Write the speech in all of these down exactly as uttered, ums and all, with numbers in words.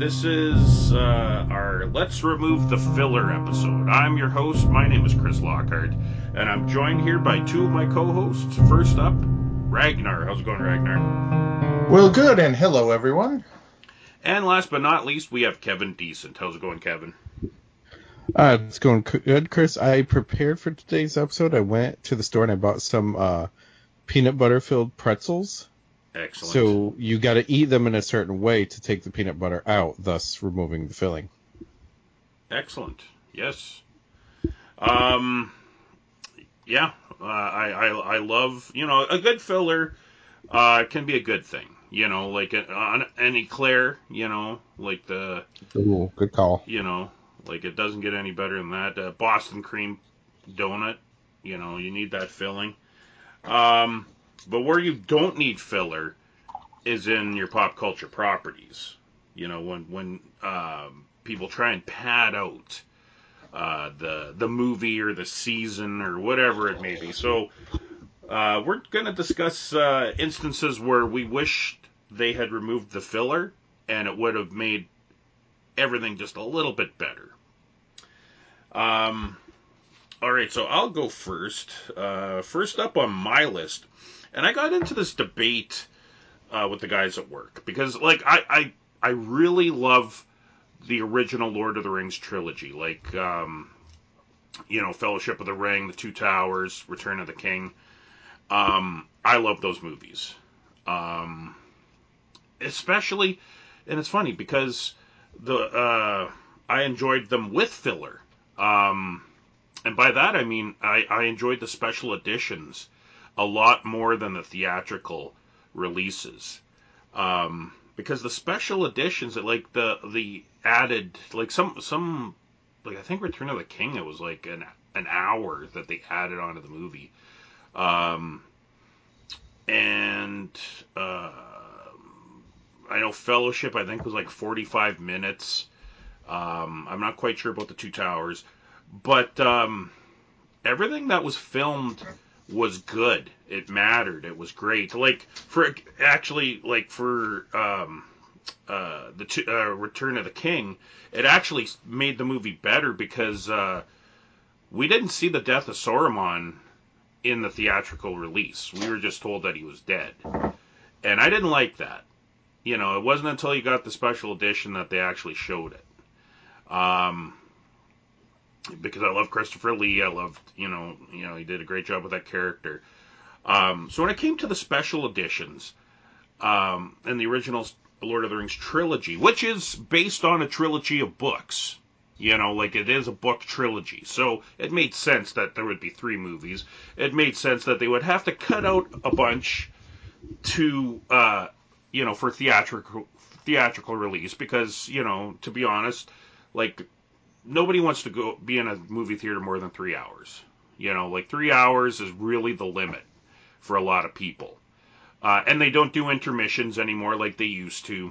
This is uh, our Let's Remove the Filler episode. I'm your host. My name is Chris Lockhart, and I'm joined here by two of my co-hosts. First up, Ragnar. How's it going, Ragnar? Well, good, and hello, everyone. And last but not least, we have Kevin Decent. How's it going, Kevin? Uh, it's going good, Chris. I prepared for today's episode. I went to the store and I bought some uh, peanut butter-filled pretzels. Excellent. So you got to eat them in a certain way to take the peanut butter out, thus removing the filling. Excellent. Yes. Um. Yeah. Uh, I, I I love you know a good filler. Uh, can be a good thing. You know, like a, on an eclair. You know, like the. Ooh, good call. You know, like it doesn't get any better than that. Uh, Boston cream donut. You know, you need that filling. Um, but where you don't need filler is in your pop culture properties. You know, when when um, people try and pad out uh, the the movie or the season or whatever it may be. So uh, we're going to discuss uh, instances where we wished they had removed the filler and it would have made everything just a little bit better. Um, all right, so I'll go first. Uh, first up on my list, and I got into this debate Uh, with the guys at work because like I, I I really love the original Lord of the Rings trilogy, like um, you know Fellowship of the Ring, The Two Towers, Return of the King. Um, I love those movies, um, especially, and it's funny because the uh, I enjoyed them with filler, um, and by that I mean I, I enjoyed the special editions a lot more than the theatrical releases. Um, because the special editions, that like the the added, like some some, like I think Return of the King, it was like an an hour that they added onto the movie, um, and uh, I know Fellowship, I think was like forty-five minutes. Um, I'm not quite sure about the Two Towers, but um, everything that was filmed was good. It mattered. It was great. Like for actually, like for um, uh, the two, uh, Return of the King, it actually made the movie better because uh, we didn't see the death of Saruman in the theatrical release. We were just told that he was dead, and I didn't like that. You know, it wasn't until you got the special edition that they actually showed it. Um, because I love Christopher Lee. I loved, you know, you know, he did a great job with that character. Um, so when it came to the special editions, um, and the original Lord of the Rings trilogy, which is based on a trilogy of books, you know, like it is a book trilogy. So it made sense that there would be three movies. It made sense that they would have to cut out a bunch to, uh, you know, for theatrical theatrical release because, you know, to be honest, like nobody wants to go be in a movie theater more than three hours. You know, like three hours is really the limit for a lot of people. Uh, and they don't do intermissions anymore like they used to.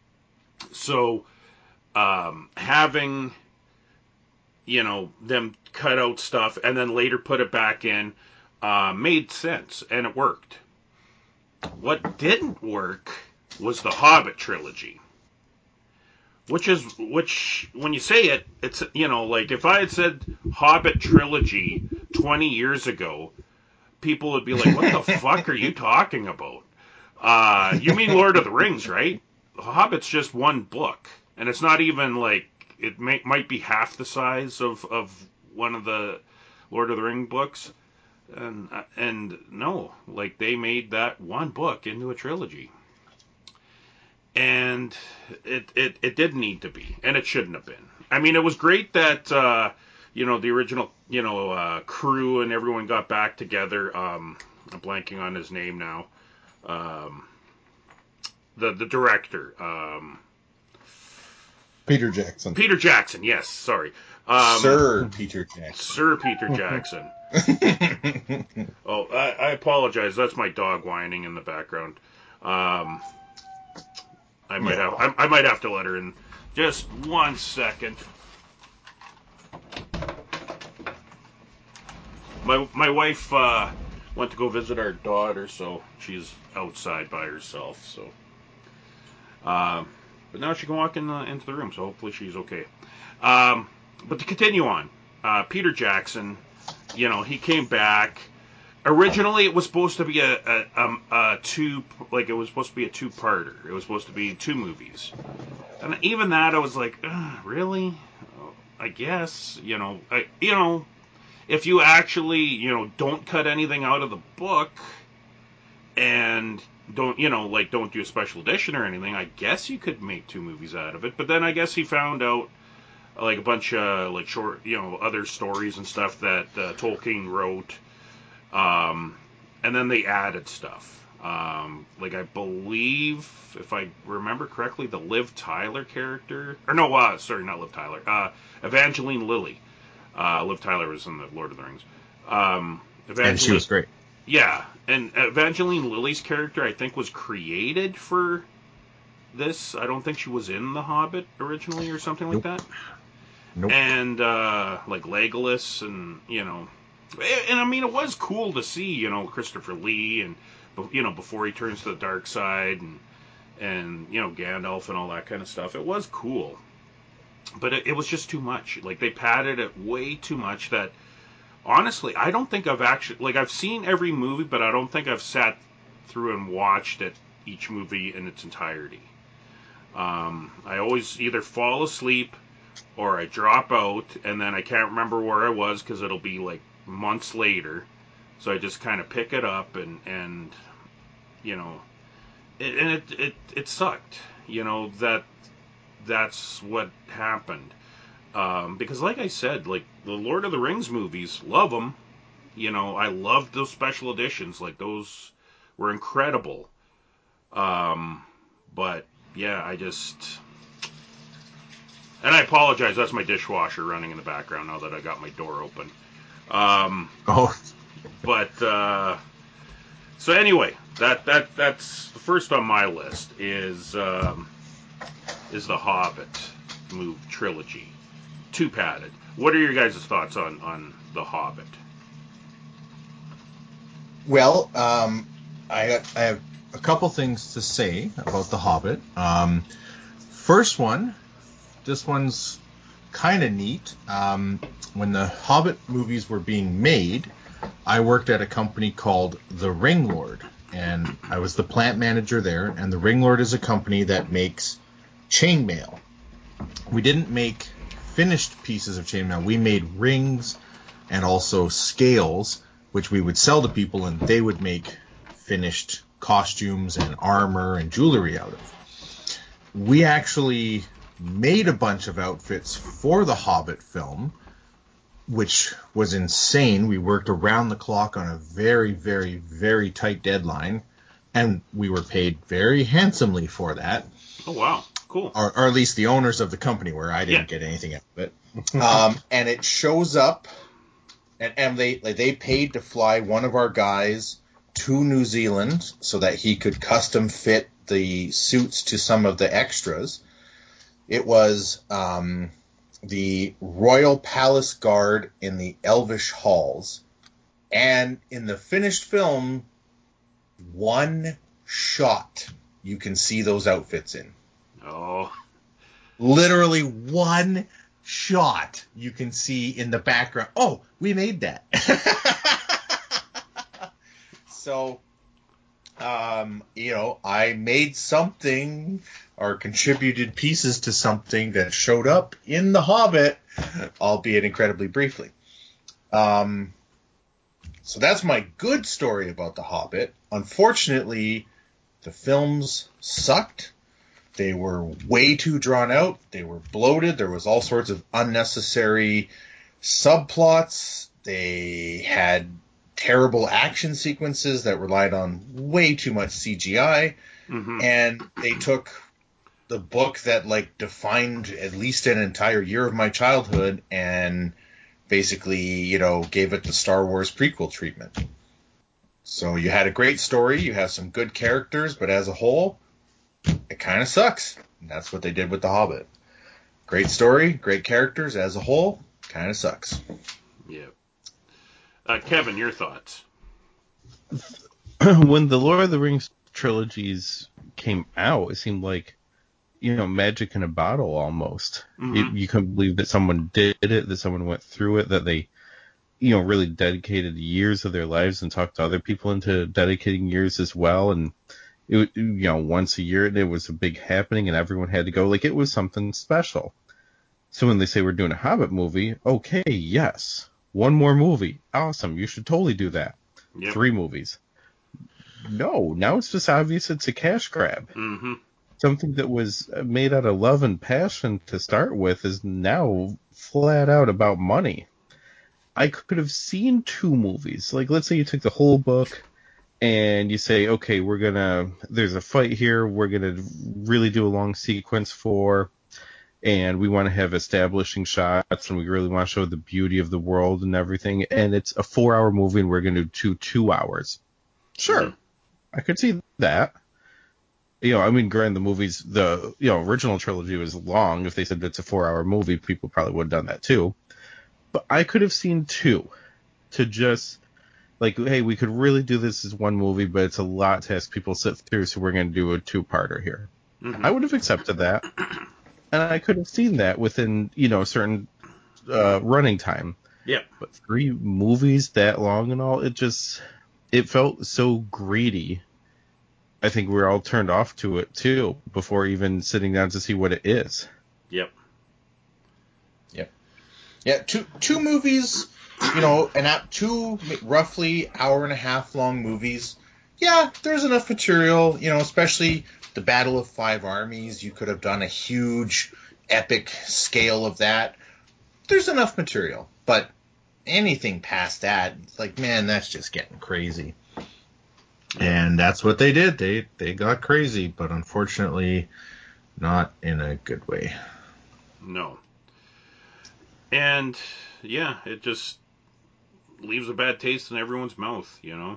So um, having, you know, them cut out stuff and then later put it back in uh, made sense and it worked. What didn't work was the Hobbit trilogy. Which is, which, when you say it, it's, you know, like if I had said Hobbit trilogy twenty years ago, people would be like, what the fuck are you talking about? Uh, you mean Lord of the Rings, right? Hobbit's just one book. And it's not even like, it may, might be half the size of, of one of the Lord of the Ring books. And, and no, like they made that one book into a trilogy. And it, it, it didn't need to be, and it shouldn't have been. I mean, it was great that, uh, you know, the original, you know, uh, crew and everyone got back together. Um, I'm blanking on his name now. Um, the, the director. Um, Peter Jackson. Peter Jackson, yes, sorry. Um, Sir Peter Jackson. Sir Peter Jackson. oh, I, I apologize. That's my dog whining in the background. Um... I might yeah. have I, I might have to let her in just one second. My my wife uh, went to go visit our daughter, so she's outside by herself. So, um, but now she can walk in the, into the room, so hopefully she's okay. Um, but to continue on, uh, Peter Jackson, you know, he came back. Originally, it was supposed to be a, a, a, a two, like it was supposed to be a two-parter. It was supposed to be two movies, and even that, I was like, really? I guess, you know, I, you know, if you actually, you know, don't cut anything out of the book, and don't, you know, like don't do a special edition or anything, I guess you could make two movies out of it. But then I guess he found out like a bunch of like short, you know, other stories and stuff that uh, Tolkien wrote. Um, and then they added stuff. Um, like I believe, if I remember correctly, the Liv Tyler character, or no, uh, sorry, not Liv Tyler, uh, Evangeline Lilly. Uh, Liv Tyler was in the Lord of the Rings. Um, and she was great. Yeah, and Evangeline Lilly's character, I think, was created for this. I don't think she was in The Hobbit originally or something like Nope. that. Nope. And uh, like Legolas, and you know. And I mean, it was cool to see, you know, Christopher Lee, and you know, before he turns to the dark side, and and you know, Gandalf and all that kind of stuff. It was cool, but it, it was just too much. Like they padded it way too much. That honestly, I don't think I've actually like I've seen every movie, but I don't think I've sat through and watched it each movie in its entirety. Um, I always either fall asleep or I drop out, and then I can't remember where I was because it'll be like months later, so I just kind of pick it up, and and you know, it, and it it it sucked, you know, that that's what happened, um, because like I said, like the Lord of the Rings movies, love them, you know, I loved those special editions, like those were incredible, um, but yeah, I just. And I apologize, that's my dishwasher running in the background now that I got my door open. Um, Oh, but uh, so anyway, that that that's the first on my list is um, is the Hobbit movie trilogy, two padded. What are your guys' thoughts on on the Hobbit? well, um, I I have a couple things to say about the Hobbit. Um, first one, this one's kind of neat. Um, when the Hobbit movies were being made, I worked at a company called The Ring Lord, and I was the plant manager there. And The Ring Lord is a company that makes chainmail. We didn't make finished pieces of chainmail. We made rings and also scales, which we would sell to people, and they would make finished costumes and armor and jewelry out of. We actually made a bunch of outfits for the Hobbit film, which was insane. We worked around the clock on a very, very, very tight deadline, and we were paid very handsomely for that. Oh, wow. Cool. Or, or at least the owners of the company were. I didn't Yeah. get anything out of it. um, and it shows up, and, and they like, they paid to fly one of our guys to New Zealand so that he could custom fit the suits to some of the extras. It was um, the Royal Palace Guard in the Elvish Halls. And in the finished film, one shot you can see those outfits in. Oh. Literally one shot you can see in the background. Oh, we made that. So, um, you know, I made something or contributed pieces to something that showed up in The Hobbit, albeit incredibly briefly. Um, so that's my good story about The Hobbit. Unfortunately, the films sucked. They were way too drawn out. They were bloated. There was all sorts of unnecessary subplots. They had terrible action sequences that relied on way too much C G I. Mm-hmm. And they took the book that like defined at least an entire year of my childhood and basically, you know, gave it the Star Wars prequel treatment. So you had a great story, you have some good characters, but as a whole, it kind of sucks. And that's what they did with The Hobbit. Great story, great characters, as a whole, kind of sucks. Yeah. Uh, Kevin, your thoughts? When the Lord of the Rings trilogies came out, it seemed like you know, magic in a bottle almost. Mm-hmm. It, you couldn't believe that someone did it, that someone went through it, that they, you know, really dedicated years of their lives and talked to other people into dedicating years as well. And it, you know, once a year it was a big happening and everyone had to go. Like, it was something special. So when they say we're doing a Hobbit movie, okay, yes. One more movie. Awesome. You should totally do that. Yep. Three movies. No, now it's just obvious it's a cash grab. Mm-hmm. Something that was made out of love and passion to start with is now flat out about money. I could have seen two movies. Like, let's say you took the whole book and you say, okay, we're going to, there's a fight here, we're going to really do a long sequence for, and we want to have establishing shots, and we really want to show the beauty of the world and everything, and it's a four-hour movie, and we're going to do two two hours. Sure, Mm-hmm. I could see that. You know, I mean, granted, the movies, the you know original trilogy was long. If they said it's a four-hour movie, people probably would have done that too. But I could have seen two to just, like, hey, we could really do this as one movie, but it's a lot to ask people to sit through, so we're going to do a two-parter here. Mm-hmm. I would have accepted that. And I could have seen that within, you know, a certain uh, running time. Yep. But three movies that long and all, it just, it felt so greedy. I think we were all turned off to it, too, before even sitting down to see what it is. Yep. Yep. Yeah, two two movies, you know, and at two roughly hour and a half long movies. Yeah, there's enough material, you know, especially the Battle of Five Armies. You could have done a huge, epic scale of that. There's enough material, but anything past that, it's like, man, that's just getting crazy. And that's what they did. They they got crazy, but unfortunately, not in a good way. No. And, yeah, it just leaves a bad taste in everyone's mouth, you know?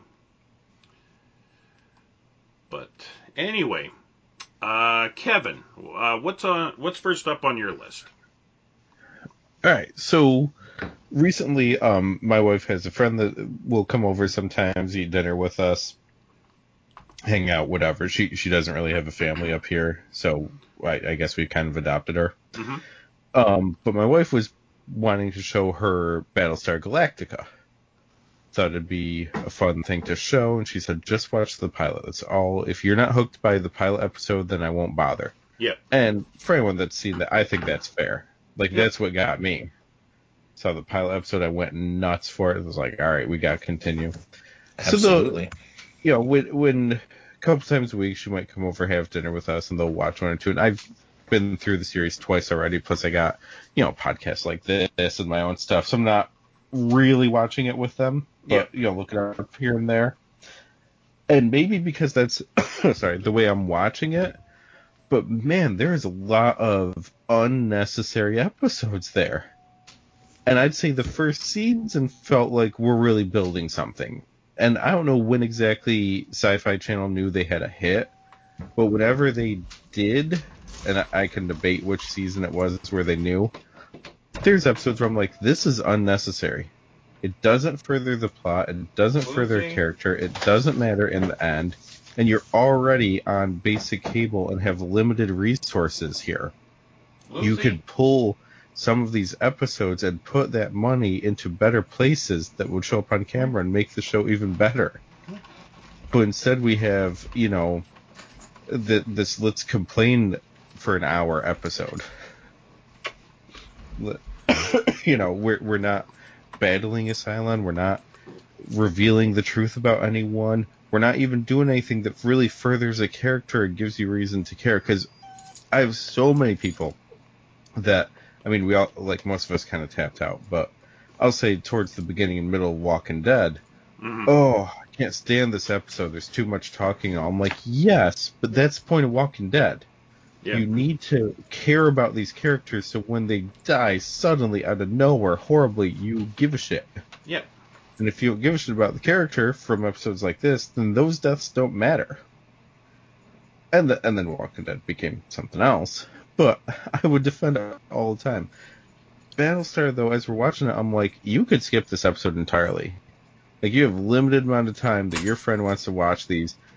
But, anyway, uh, Kevin, uh, what's on, what's first up on your list? All right, so recently, um, my wife has a friend that will come over sometimes, eat dinner with us, hang out, whatever. She she doesn't really have a family up here, so I, I guess we kind of adopted her. Mm-hmm. Um, but my wife was wanting to show her Battlestar Galactica. Thought it'd be a fun thing to show, and she said, just watch the pilot. That's all. If you're not hooked by the pilot episode, then I won't bother. Yep. And for anyone that's seen that, I think that's fair. Like, Yep. that's what got me. Saw the pilot episode, I went nuts for it. It was like, all right, we got to continue. Absolutely. So, the, you know, when, when a couple times a week she might come over, have dinner with us, and they'll watch one or two. And I've been through the series twice already. Plus, I got, you know, podcasts like this and my own stuff. So I'm not really watching it with them, but, you know, looking up here and there. And maybe because that's, sorry, the way I'm watching it. But, man, there is a lot of unnecessary episodes there. And I'd say the first season felt like we're really building something. And I don't know when exactly Sci-Fi Channel knew they had a hit, but whenever they did, and I can debate which season it was where they knew, there's episodes where I'm like, this is unnecessary. It doesn't further the plot, it doesn't further a character, it doesn't matter in the end, and you're already on basic cable and have limited resources here. Lucy. You could pull some of these episodes and put that money into better places that would show up on camera and make the show even better. But instead we have, you know, the, this let's complain for an hour episode. You know, we're we're not battling a Cylon, we're not revealing the truth about anyone, we're not even doing anything that really furthers a character and gives you reason to care. Because I have so many people that, I mean, we all, like most of us, kind of tapped out, but I'll say towards the beginning and middle of Walking Dead, Mm-hmm. oh, I can't stand this episode, there's too much talking. I'm like, yes, but that's the point of Walking Dead. Yeah. You need to care about these characters so when they die suddenly out of nowhere horribly, you give a shit. Yep. And if you don't give a shit about the character from episodes like this, then those deaths don't matter. And the, and then Walking Dead became something else. But I would defend it all the time. Battlestar, though, as we're watching it, I'm like, you could skip this episode entirely. Like, you have limited amount of time that your friend wants to watch these.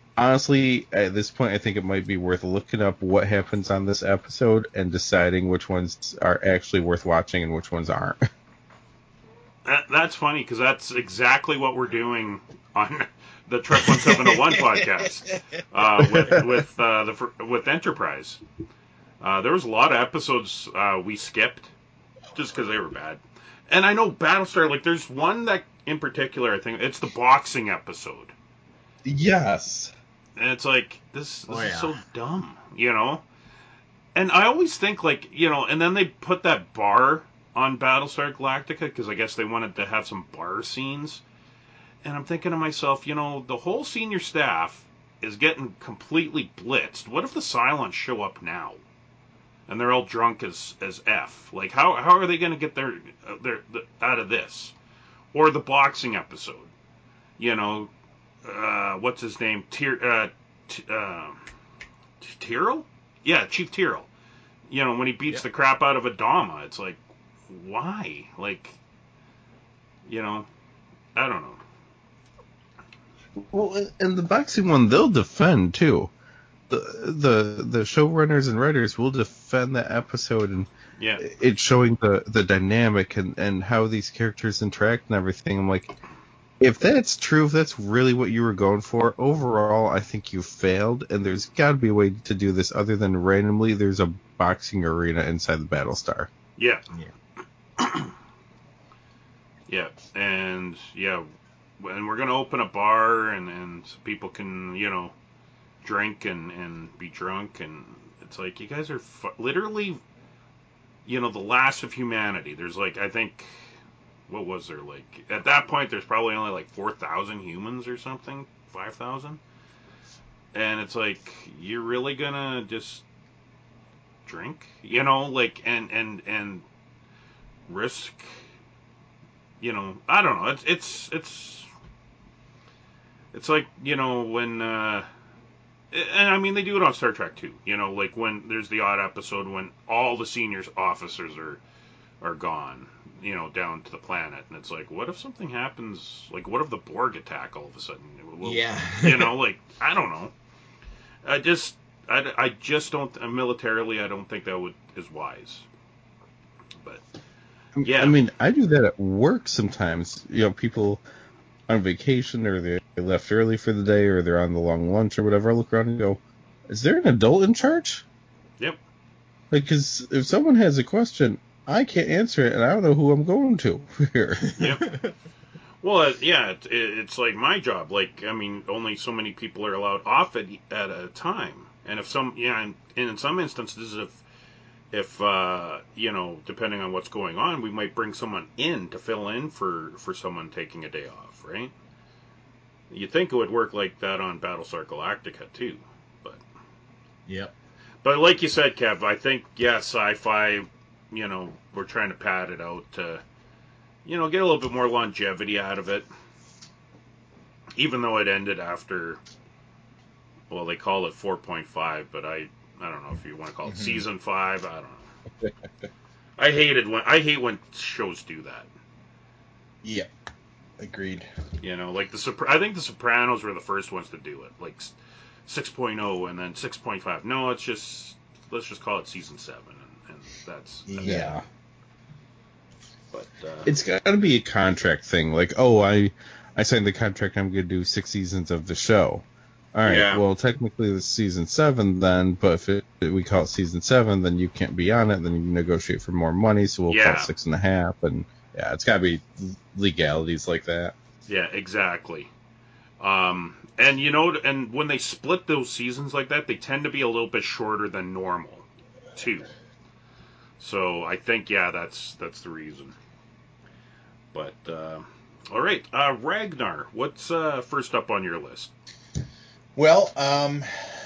honestly, at this point, I think it might be worth looking up what happens on this episode and deciding which ones are actually worth watching and which ones aren't. That, that's funny because that's exactly what we're doing on the Trek one seven oh one podcast uh, with with uh, the with Enterprise. Uh, there was a lot of episodes uh, we skipped just because they were bad. And I know Battlestar, like, there's one that in particular, I think it's the boxing episode. Yes. And it's like, this, this Oh, is yeah. so dumb, you know? And I always think, like, you know, and then they put that bar on Battlestar Galactica because I guess they wanted to have some bar scenes. And I'm thinking to myself, you know, the whole senior staff is getting completely blitzed. What if the Cylons show up now? And they're all drunk as as F. Like, how how are they going to get their their, their out of this? Or the boxing episode, you know, uh, what's his name? Tyr, uh, t- uh, Tyrrell? Yeah, Chief Tyrrell. You know, when he beats Yep. the crap out of Adama, it's like, why? Like, you know, I don't know. Well, and the boxing one, they'll defend too. The the the showrunners and writers will defend the episode, and Yeah, it's showing the, the dynamic and, and how these characters interact and everything. I'm like, if that's true, if that's really what you were going for, overall, I think you failed, and there's got to be a way to do this other than randomly there's a boxing arena inside the Battlestar. yeah, Yeah. yeah, and yeah, and we're gonna open a bar, and and so people can, you know, drink and and be drunk, and it's like, you guys are fu- literally, you know, the last of humanity. There's like, I think, what was there, like, at that point there's probably only like four thousand humans or something, five thousand, and it's like, you're really gonna just drink, you know, like, and and and risk, you know, I don't know, it's it's it's it's like, you know, when uh and I mean, they do it on Star Trek too. You know, like when there's the odd episode when all the senior officers are are gone, you know, down to the planet, and it's like, what if something happens? Like, what if the Borg attack all of a sudden? Well, Yeah. you know, like, I don't know. I just, I, I just don't uh, militarily. I don't think that would is wise. But yeah, I mean, I do that at work sometimes. You know, people on vacation or they left early for the day or they're on the long lunch or whatever. I look around and go, is there an adult in charge? Yep. Like, because if someone has a question, I can't answer it, and I don't know who I'm going to here. Yep. Well, uh, yeah, it, it, it's like my job. Like, I mean, only so many people are allowed off at, at a time. And if some, yeah, and, and in some instances, if, if uh, you know, depending on what's going on, we might bring someone in to fill in for, for someone taking a day off, right? You'd think it would work like that on Battlestar Galactica, too. But, Yep. but like you said, Kev, I think, yeah, sci-fi, you know, we're trying to pad it out to, you know, get a little bit more longevity out of it. Even though it ended after, well, they call it four point five, but I, I don't know if you want to call it Mhm. season five. I don't know. I hated when I hate when shows do that. Yeah, agreed. You know, like the Sopra- I think the Sopranos were the first ones to do it, like six point oh and then six point five. No, it's just let's just call it season seven, and, and that's, that's Yeah. it. But uh, It's got to be a contract thing. Like, oh, I, I signed the contract. I'm going to do six seasons of the show. All right. Yeah. Well, technically, it's season seven then. But if it, we call it season seven, then you can't be on it. Then you negotiate for more money. So we'll call Yeah. it six and a half. And yeah, it's got to be legalities like that. yeah, exactly. Um, and you know, and when they split those seasons like that, they tend to be a little bit shorter than normal, too. So I think, yeah, that's that's the reason. But uh, all right, uh, Ragnar, what's uh, first up on your list? Well, um,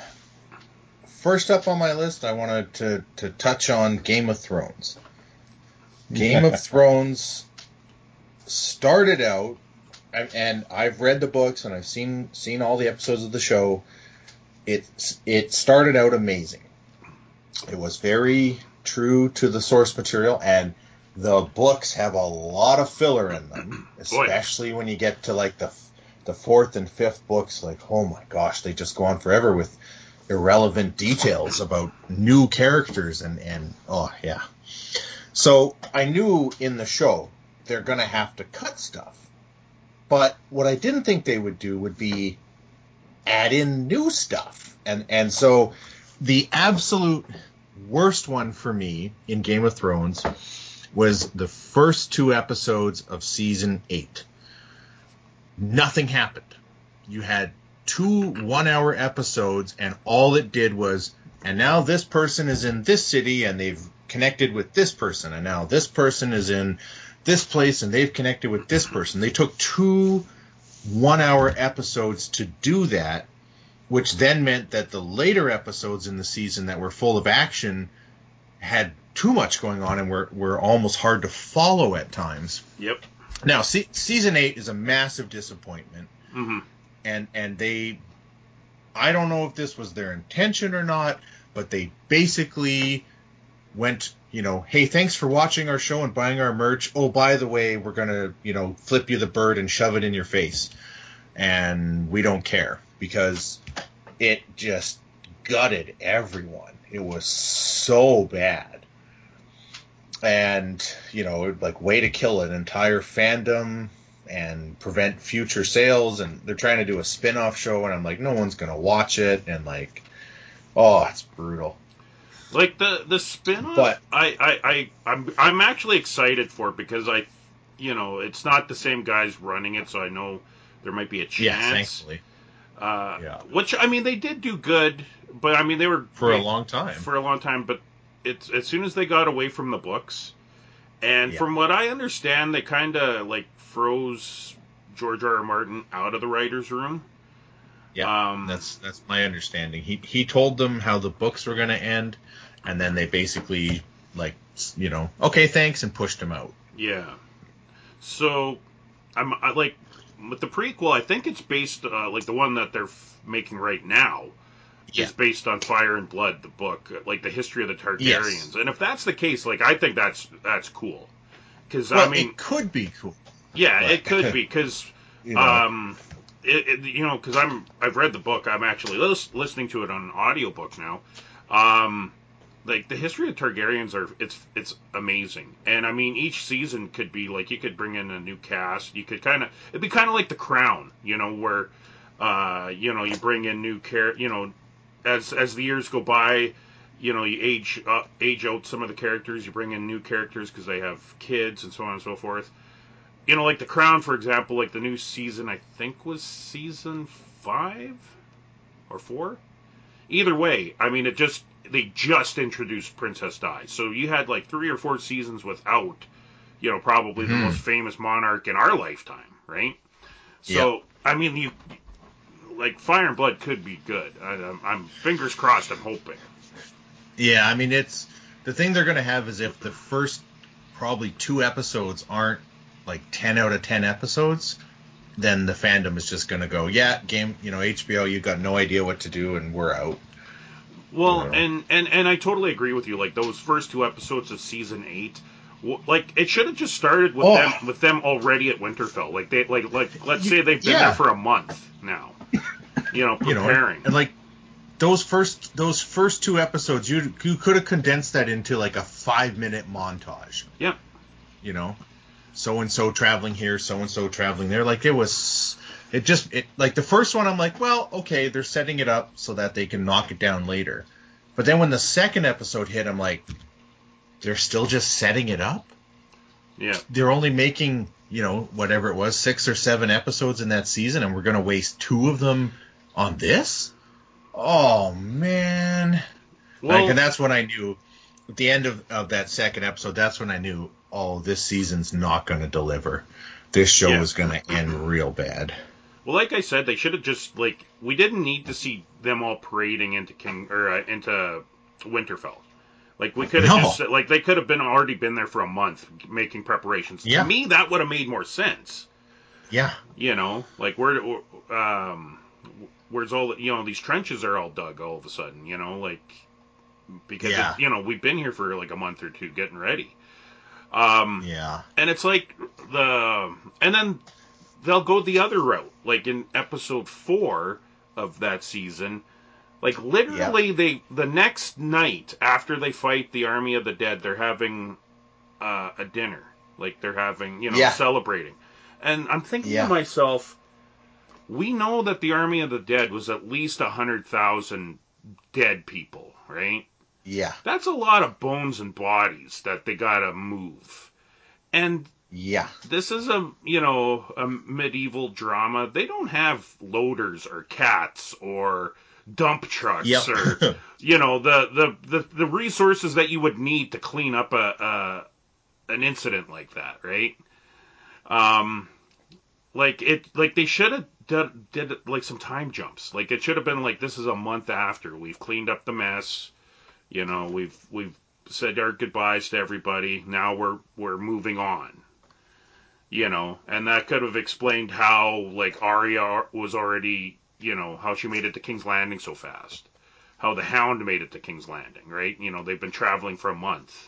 first up on my list, I wanted to, to touch on Game of Thrones. Game of Thrones started out, and I've read the books and I've seen seen all the episodes of the show. It it started out amazing. It was very true to the source material, and the books have a lot of filler in them, especially when you get to like the the fourth and fifth books, like, oh my gosh, they just go on forever with irrelevant details about new characters and, and oh, yeah. So I knew in the show they're going to have to cut stuff. But what I didn't think they would do would be add in new stuff. And, and so the absolute worst one for me in Game of Thrones was the first two episodes of season eight. Nothing happened. You had two one-hour episodes, and all it did was, and now this person is in this city, and they've connected with this person, and now this person is in this place, and they've connected with this person. They took two one-hour episodes to do that, which then meant that the later episodes in the season that were full of action had too much going on and were, were almost hard to follow at times. Yep. Now, se- season eight is a massive disappointment. Mm-hmm. And and they, I don't know if this was their intention or not, but they basically went, you know, hey, thanks for watching our show and buying our merch. Oh, by the way, we're going to, you know, flip you the bird and shove it in your face. And we don't care because it just gutted everyone. It was so bad. And, you know, like, way to kill an entire fandom and prevent future sales. And they're trying to do a spin-off show, and I'm like, no one's going to watch it. And, like, oh, it's brutal. Like, the, the spin-off, But, I, I, I, I'm, I'm actually excited for it because I, you know, it's not the same guys running it, so I know there might be a chance. yeah, thankfully. Uh, Yeah. Which, I mean, they did do good, but, I mean, they were... For they, a long time. For a long time, but it's as soon as they got away from the books, and Yeah. from what I understand, they kind of, like, froze George R. R. Martin out of the writer's room. Yeah, um, that's that's my understanding. He he told them how the books were going to end, and then they basically, like, you know, okay, thanks, and pushed him out. Yeah. So, I'm I, like, with the prequel, I think it's based, uh, like, the one that they're f- making right now, Yeah. is based on Fire and Blood, the book, like the history of the Targaryens. Yes. And if that's the case, like, I think that's that's cool. Because Well, I mean, it could be cool. yeah, but, it could be. Because you know. um, it, it, you know, because I'm I've read the book. I'm actually lis- listening to it on an audiobook now. Um, like the history of Targaryens are it's it's amazing. And I mean, each season could be like you could bring in a new cast. You could kind of it'd be kind of like The Crown, you know, where uh, you know, you bring in new care, you know. As as the years go by, you know, you age uh, age out some of the characters. You bring in new characters because they have kids and so on and so forth. You know, like The Crown, for example, like the new season, I think was season five or four. Either way, I mean, it just they just introduced Princess Di, so you had like three or four seasons without, you know, probably the Mhm. most famous monarch in our lifetime, right? So, I mean, you. Like Fire and Blood could be good. I, I'm, I'm fingers crossed. I'm hoping. Yeah, I mean, it's the thing they're going to have is if the first probably two episodes aren't like ten out of ten episodes, then the fandom is just going to go, yeah, game, you know, H B O, you got no idea what to do, and we're out. Well, Yeah. and, and and I totally agree with you. Like those first two episodes of season eight, w- like it should have just started with Oh. them with them already at Winterfell. Like they like like let's say they've been Yeah. there for a month now. You know, You know, preparing. and like those first those first two episodes, you you could have condensed that into like a five minute montage. Yeah. You know, so and so traveling here, so and so traveling there. Like it was, it just it like the first one. I'm like, well, okay, they're setting it up so that they can knock it down later. But then when the second episode hit, I'm like, they're still just setting it up. Yeah. They're only making, you know, whatever it was, six or seven episodes in that season, and we're gonna waste two of them on this. Oh man. Well, Like, and that's when I knew, at the end of, of that second episode, that's when I knew, oh, this season's not going to deliver. This show Yeah. is going to end real bad. well, like I said, they should have just like we didn't need to see them all parading into King or uh, into Winterfell. Like we could have No. just like they could have been already been there for a month making preparations. Yeah. To me, that would have made more sense. Yeah. You know, like where um, where's all the, you know these trenches are all dug all of a sudden. You know, like because Yeah. it, you know we've been here for like a month or two getting ready. Um, Yeah. and it's like the and then they'll go the other route. Like in episode four of that season, like literally Yep. they the next night after they fight the Army of the Dead, they're having uh, a dinner. Like they're having, you know, Yeah. celebrating. And I'm thinking Yeah. to myself, we know that the Army of the Dead was at least one hundred thousand dead people, right? Yeah. That's a lot of bones and bodies that they gotta move. And Yeah. this is a, you know, a medieval drama. They don't have loaders or cats or dump trucks Yep. or, you know, the, the, the, the resources that you would need to clean up a, a an incident like that, right? Um, like it, like they should have did, did like some time jumps. Like it should have been like, this is a month after we've cleaned up the mess. You know, we've we've said our goodbyes to everybody. Now we're we're moving on. You know, and that could have explained how like Arya was already, you know, how she made it to King's Landing so fast. How the Hound made it to King's Landing, right? You know, they've been traveling for a month.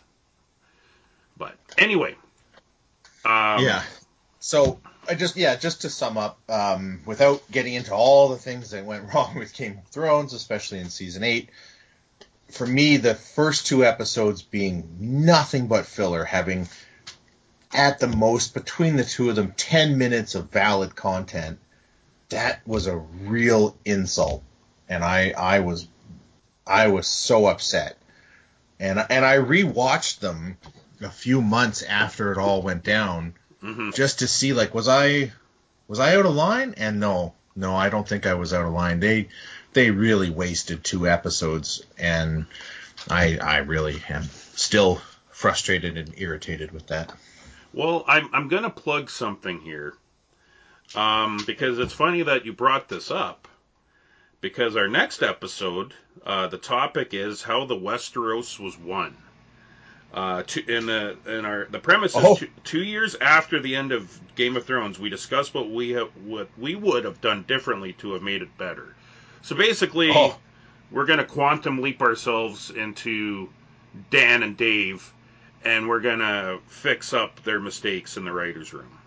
But anyway, um, Yeah. So I just yeah, just to sum up, um, without getting into all the things that went wrong with Game of Thrones, especially in season eight, for me, the first two episodes being nothing but filler, having at the most between the two of them ten minutes of valid content, that was a real insult, and I I was I was so upset, and and I rewatched them a few months after it all went down. Mm-hmm. Just to see, like, was I was I out of line? And no, no, I don't think I was out of line. They they really wasted two episodes, and I I really am still frustrated and irritated with that. Well, I'm I'm gonna plug something here, um, because it's funny that you brought this up. Because our next episode, uh, the topic is how the Westeros was won. Uh, two, in the in our the premise is Oh. two, two years after the end of Game of Thrones, we discuss what we have, what we would have done differently to have made it better. So basically, Oh. we're gonna quantum leap ourselves into Dan and Dave, and we're gonna fix up their mistakes in the writers' room.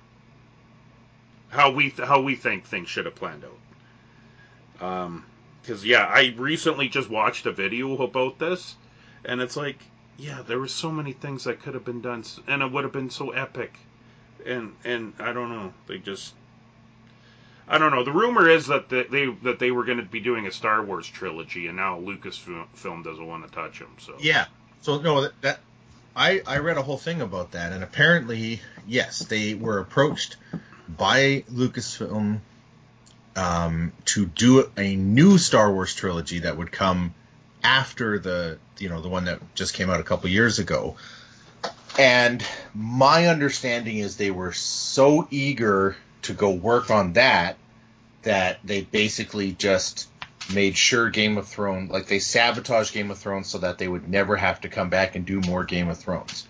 How we th- how we think things should have planned out. Um, because yeah, I recently just watched a video about this, and it's like, yeah, there were so many things that could have been done, and it would have been so epic. And and I don't know, they just, I don't know. The rumor is that they, they that they were going to be doing a Star Wars trilogy, and now Lucasfilm doesn't want to touch them. So Yeah. So no, that, that I I read a whole thing about that, and apparently, yes, they were approached by Lucasfilm um, to do a new Star Wars trilogy that would come after the you know the one that just came out a couple years ago. And my understanding is they were so eager to go work on that that they basically just made sure Game of Thrones, like they sabotaged Game of Thrones so that they would never have to come back and do more Game of Thrones.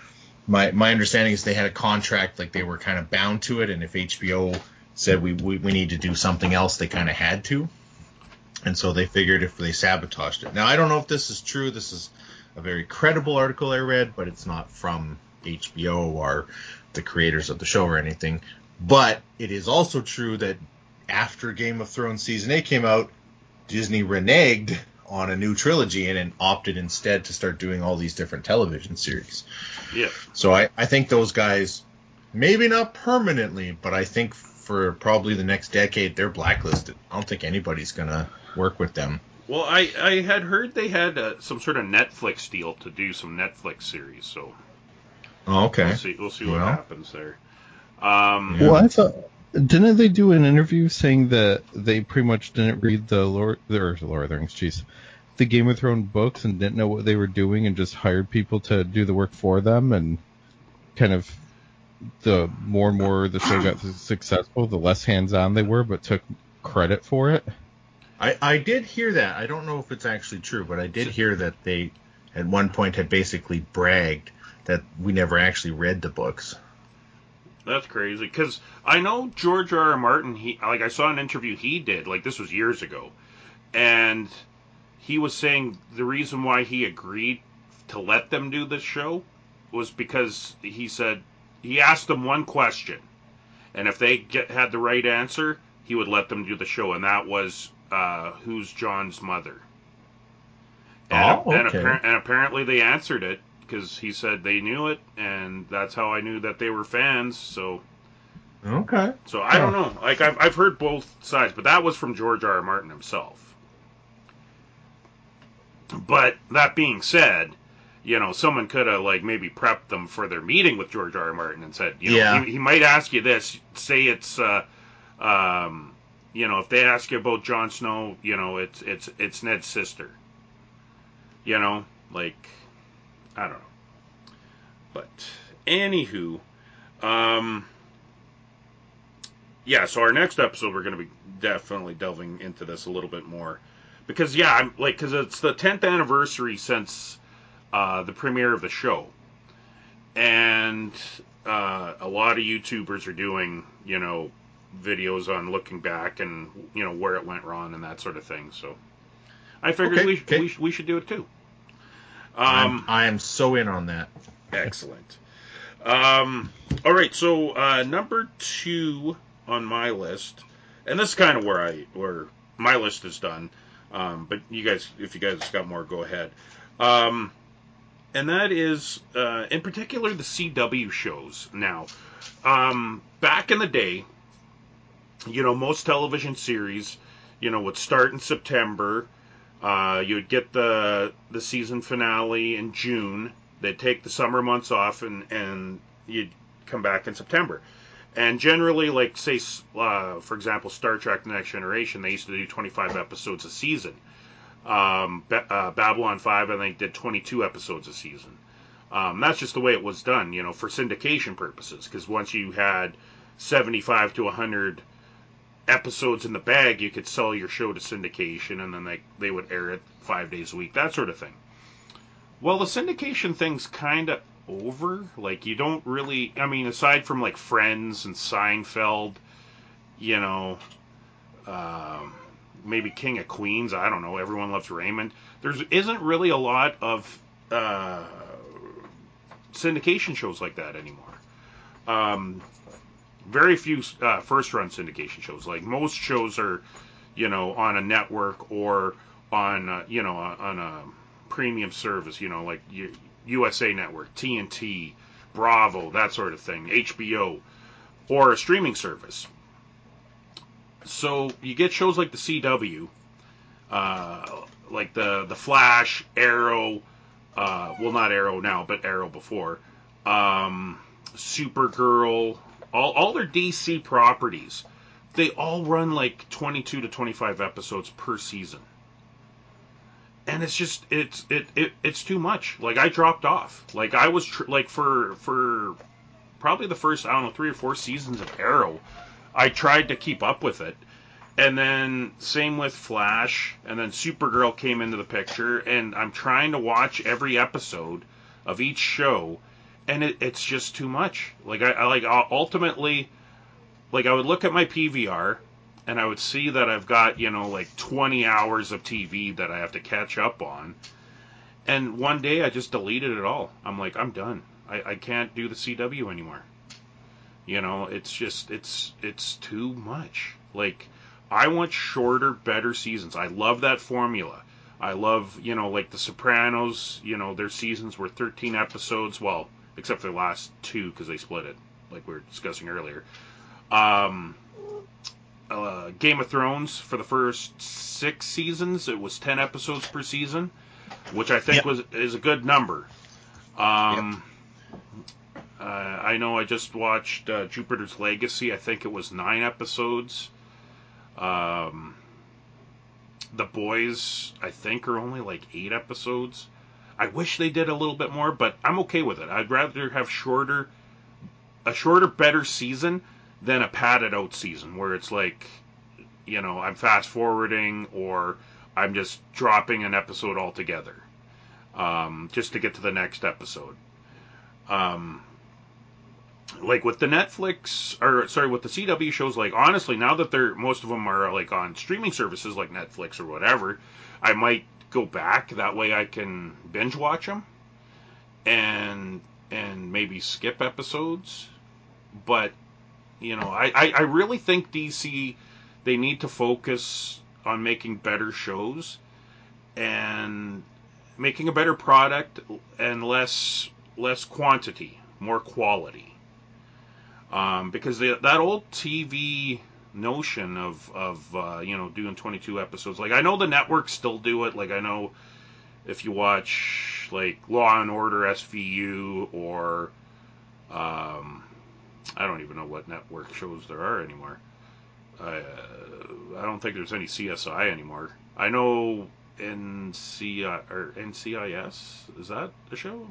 My my understanding is they had a contract, like they were kind of bound to it, and if H B O said we we, we need to do something else, they kind of had to. And so they figured if they sabotaged it. Now, I don't know if this is true. This is a very credible article I read, but it's not from H B O or the creators of the show or anything. But it is also true that after Game of Thrones Season eight came out, Disney reneged on a new trilogy and then opted instead to start doing all these different television series. yeah, So I, I think those guys, maybe not permanently, but I think for probably the next decade, they're blacklisted. I don't think anybody's going to work with them. well, I I had heard they had uh, some sort of Netflix deal to do some Netflix series, so Oh, okay. we'll see we'll see what Well. happens there. Um, Yeah. Well, I thought, didn't they do an interview saying that they pretty much didn't read the Lord, or Lord of the Rings, jeez, the Game of Thrones books and didn't know what they were doing and just hired people to do the work for them, and kind of the more and more the show got successful, the less hands-on they were, but took credit for it. I, I did hear that. I don't know if it's actually true, but I did hear that they at one point had basically bragged that we never actually read the books. That's crazy, because I know George R. R. Martin, he, like, I saw an interview he did, like, this was years ago, and he was saying the reason why he agreed to let them do this show was because he said, he asked them one question, and if they get, had the right answer, he would let them do the show, and that was uh, Who's John's Mother? And, Oh, and, okay. appar- and apparently they answered it, because he said they knew it, and that's how I knew that they were fans. So, Okay. so I don't know. Like I've I've heard both sides, but that was from George R. R. Martin himself. But that being said, you know, someone could have like maybe prepped them for their meeting with George R. R. Martin and said, you know, Yeah. he, he might ask you this. Say it's, uh, um, you know, if they ask you about Jon Snow, you know, it's it's it's Ned's sister. You know, like I don't know. But anywho, um, yeah. So our next episode, we're going to be definitely delving into this a little bit more, because yeah, I'm like, because it's the tenth anniversary since uh, the premiere of the show, and uh, a lot of YouTubers are doing, you know, videos on looking back and you know where it went wrong and that sort of thing. So I figured Okay, we okay. we we should do it too. I'm, Um, I am so in on that. Excellent. Um, all right, so uh, number two on my list, and this is kind of where I where my list is done. Um, but you guys, if you guys got more, go ahead. Um, and that is, uh, in particular, the C W shows. Now, um, back in the day, you know, most television series, you know, would start in September. Uh, you would get the the season finale in June. They'd take the summer months off, and and you'd come back in September. And generally, like say, uh, for example, Star Trek: The Next Generation, they used to do twenty-five episodes a season. Um, Ba- uh, Babylon five, I think, did twenty-two episodes a season. Um, that's just the way it was done, you know, for syndication purposes. Because once you had seventy-five to one hundred episodes in the bag, you could sell your show to syndication, and then they they would air it five days a week, that sort of thing. Well, the syndication thing's kind of over. Like, you don't really, I mean, aside from like Friends and Seinfeld, you know, um, maybe King of Queens, I don't know, Everyone Loves Raymond, there isn't really a lot of uh, syndication shows like that anymore. Um, very few uh, first run syndication shows. Like, most shows are, you know, on a network or on, uh, you know, on a premium service, you know, like U S A Network, T N T, Bravo, that sort of thing, H B O, or a streaming service. So you get shows like the C W, uh, like the the Flash, Arrow, uh, well, not Arrow now, but Arrow before, um, Supergirl, all all their D C properties. They all run like twenty-two to twenty-five episodes per season. And it's just it's it, it it's too much. Like, I dropped off. Like, I was tr- like for for probably the first, I don't know, three or four seasons of Arrow, I tried to keep up with it. And then same with Flash, and then Supergirl came into the picture, and I'm trying to watch every episode of each show, and it, it's just too much. Like, I, I like ultimately, like, I would look at my P V R, and I would see that I've got, you know, like twenty hours of T V that I have to catch up on. And one day I just deleted it all. I'm like, I'm done. I, I can't do the C W anymore. You know, it's just, it's, it's too much. Like, I want shorter, better seasons. I love that formula. I love, you know, like The Sopranos, you know, their seasons were thirteen episodes. Well, except for the last two, because they split it, like we were discussing earlier. Um, uh, Game of Thrones, for the first six seasons, it was ten episodes per season, which I think Yep. was is a good number. Um, Yep. uh, I know I just watched uh, Jupiter's Legacy. I think it was nine episodes. Um, The Boys, I think, are only like eight episodes. I wish they did a little bit more, but I'm okay with it. I'd rather have shorter, a shorter, better season than a padded out season where it's like, you know, I'm fast forwarding or I'm just dropping an episode altogether, um, just to get to the next episode. Um, like with the Netflix, or sorry, with the C W shows, like, honestly, now that they're, most of them are like on streaming services like Netflix or whatever, I might go back. That way I can binge watch them and and maybe skip episodes. But You know, I, I, I really think D C, they need to focus on making better shows and making a better product and less less quantity, more quality. Um, because the, that old T V notion of of uh, you know doing twenty-two episodes, like I know the networks still do it. Like I know if you watch like Law and Order S V U or um, I don't even know what network shows there are anymore. Uh, I don't think there's any C S I anymore. I know N C I or N C I S, is that a show?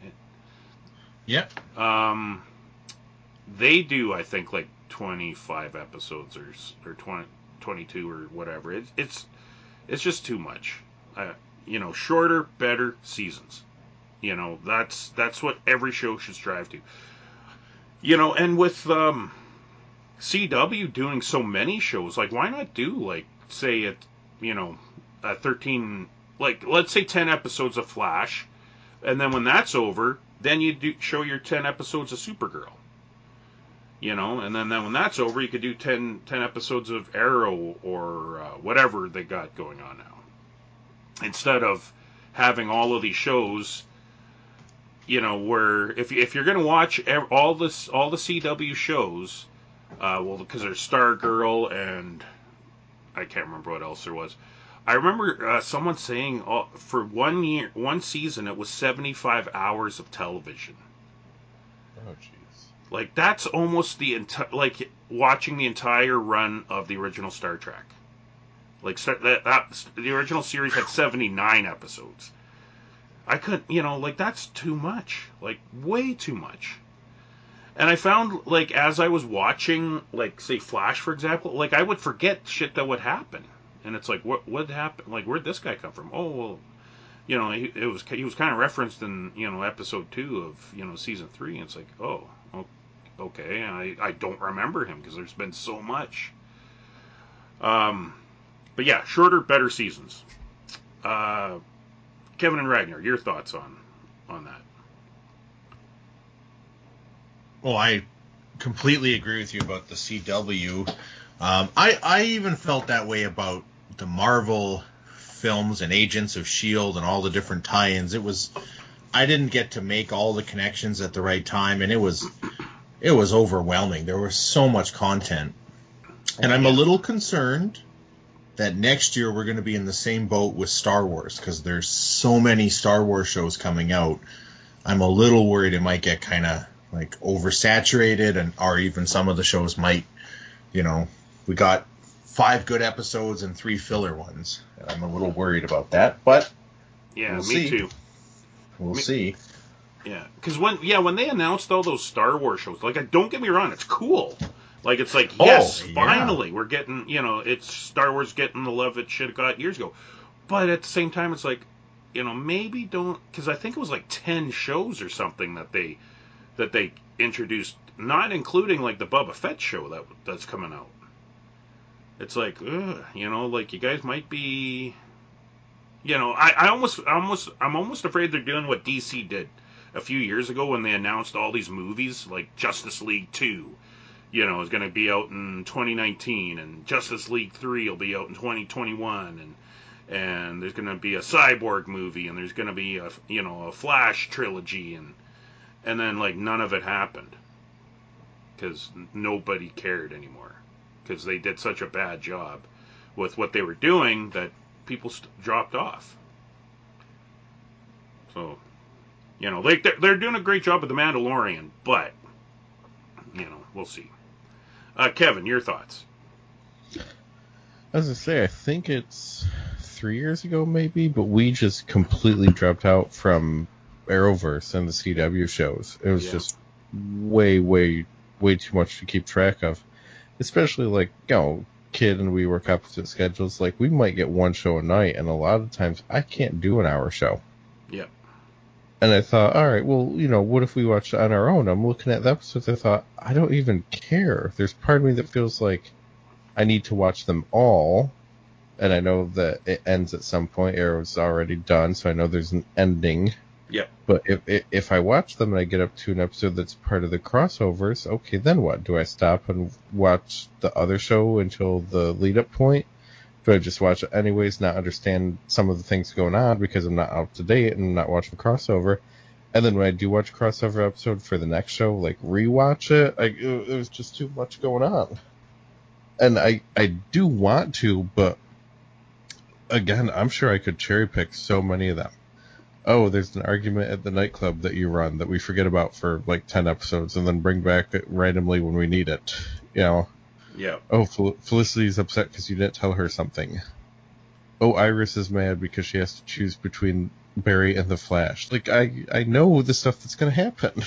Yep. Um, they do, I think, like twenty-five episodes or or twenty, twenty-two or whatever. It's it's it's just too much. Uh, you know, shorter, better seasons. You know, that's that's what every show should strive to. You know, and with um, C W doing so many shows, like why not do like say it, you know, uh, thirteen, like let's say ten episodes of Flash, and then when that's over, then you do show your ten episodes of Supergirl. You know, and then, then when that's over, you could do ten, ten episodes of Arrow or uh, whatever they got going on now. Instead of having all of these shows, you know, where if you, if you're going to watch all this all the C W shows, uh, well, because there's Stargirl and I can't remember what else there was. I remember uh, someone saying uh, for one year, one season, it was seventy-five hours of television. Oh, jeez. Like that's almost the entire, like watching the entire run of the original Star Trek. Like that, that the original series had seventy-nine episodes. I couldn't, you know, like that's too much, like way too much. And I found, like, as I was watching, like, say Flash, for example, like I would forget shit that would happen, and it's like, what what happened? Like, where'd this guy come from? Oh, well, you know, he, it was he was kind of referenced in you know episode two of you know season three, and it's like, oh, okay, I I don't remember him because there's been so much. Um, but yeah, shorter, better seasons. Uh, Kevin and Ragnar, your thoughts on on that? Well, I completely agree with you about the C W. Um, I I even felt that way about the Marvel films and Agents of S H I E L D and all the different tie-ins. It was I didn't get to make all the connections at the right time, and it was it was overwhelming. There was so much content, and I'm a little concerned that next year we're going to be in the same boat with Star Wars because there's so many Star Wars shows coming out. I'm a little worried it might get kind of like oversaturated, and or even some of the shows might, you know, we got five good episodes and three filler ones, and I'm a little worried about that. But yeah, we'll me see. too. We'll me, see. Yeah, because when yeah when they announced all those Star Wars shows, like don't get me wrong, it's cool. Like it's like yes, oh, yeah. finally we're getting you know it's Star Wars getting the love it should have got years ago, but at the same time it's like you know maybe don't because I think it was like ten shows or something that they that they introduced, not including like the Boba Fett show that that's coming out. It's like ugh, you know like you guys might be. You know, I, I almost, I almost, I'm almost afraid they're doing what D C did a few years ago when they announced all these movies, like Justice League two, you know, is going to be out in twenty nineteen, and Justice League three will be out in twenty twenty-one, and and there's going to be a Cyborg movie, and there's going to be a, you know, a Flash trilogy, and and then like none of it happened because nobody cared anymore because they did such a bad job with what they were doing that people st- dropped off. So, you know, they, they're, they're doing a great job with The Mandalorian, but, you know, we'll see. Uh, Kevin, your thoughts? As I say, I think it's three years ago maybe, but we just completely dropped out from Arrowverse and the C W shows. It was yeah. just way, way, way too much to keep track of. Especially, like, you know, kid and we work opposite schedules. Like, we might get one show a night, and a lot of times I can't do an hour show. Yep. And I thought, all right, well, you know, what if we watch it on our own? I'm looking at the episodes. I thought, I don't even care. There's part of me that feels like I need to watch them all. And I know that it ends at some point. Arrow's already done, so I know there's an ending. Yep. But if, if if I watch them and I get up to an episode that's part of the crossovers, okay, then what? Do I stop and watch the other show until the lead up point? Do I just watch it anyways, not understand some of the things going on because I'm not up to date and I'm not watching crossover? And then when I do watch a crossover episode for the next show, like rewatch it, I, it was just too much going on. And I, I do want to, but again, I'm sure I could cherry pick so many of them. Oh, there's an argument at the nightclub that you run that we forget about for like ten episodes and then bring back randomly when we need it. You know? Yeah. Oh, Fel- Felicity's upset because you didn't tell her something. Oh, Iris is mad because she has to choose between Barry and the Flash. Like, I, I know the stuff that's going to happen.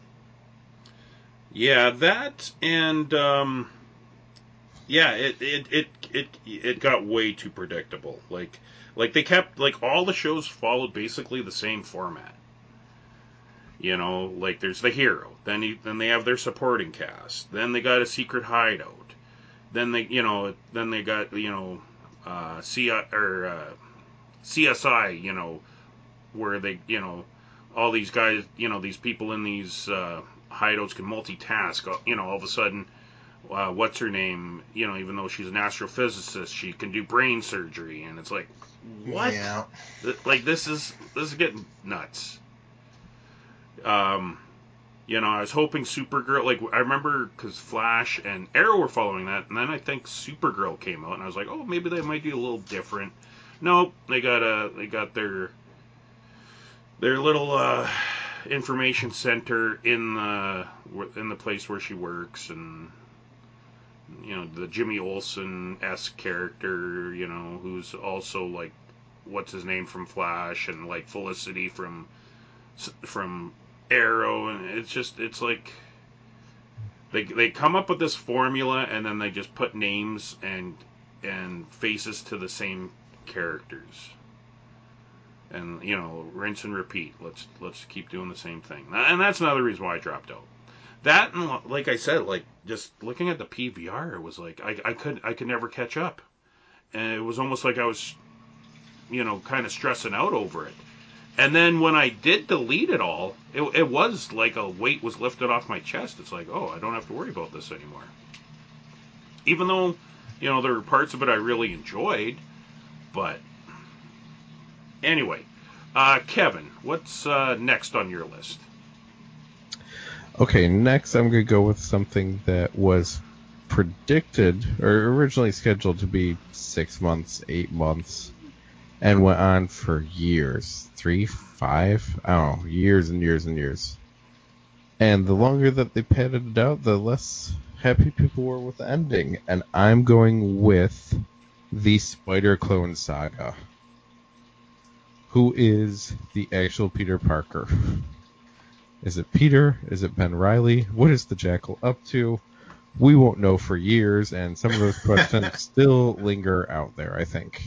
Yeah, that and um, yeah, it, it it it it got way too predictable. Like like they kept like all the shows followed basically the same format. You know, like there's the hero, then he, then they have their supporting cast, then they got a secret hideout, then they you know then they got you know uh, C or uh, C S I, you know, where they you know all these guys, you know, these people in these uh, hideouts can multitask. You know, all of a sudden, uh, what's her name? You know, even though she's an astrophysicist, she can do brain surgery, and it's like, what? Yeah. Like this is this is getting nuts. Um, you know, I was hoping Supergirl. Like I remember because Flash and Arrow were following that, and then I think Supergirl came out, and I was like, oh, maybe they might be a little different. Nope, they got a they got their their little uh, information center in the in the place where she works, and you know the Jimmy Olsen-esque character, you know, who's also like what's his name from Flash, and like Felicity from from Arrow, and it's just it's like they they come up with this formula and then they just put names and and faces to the same characters. And you know, rinse and repeat. Let's let's keep doing the same thing, and that's another reason why I dropped out. That and like I said, like just looking at the P V R, it was like I, I could I could never catch up, and it was almost like I was, you know, kind of stressing out over it. And then when I did delete it all, it, it was like a weight was lifted off my chest. It's like, oh, I don't have to worry about this anymore. Even though, you know, there were parts of it I really enjoyed, but anyway. Uh, Kevin, what's uh, next on your list? Okay, next I'm going to go with something that was predicted or originally scheduled to be six months, eight months, and went on for years. Three, five? I don't know, years and years and years. And the longer that they padded it out, the less happy people were with the ending. And I'm going with the Spider-Clone Saga. Who is the actual Peter Parker? Is it Peter? Is it Ben Reilly? What is the Jackal up to? We won't know for years, and some of those questions still linger out there, I think.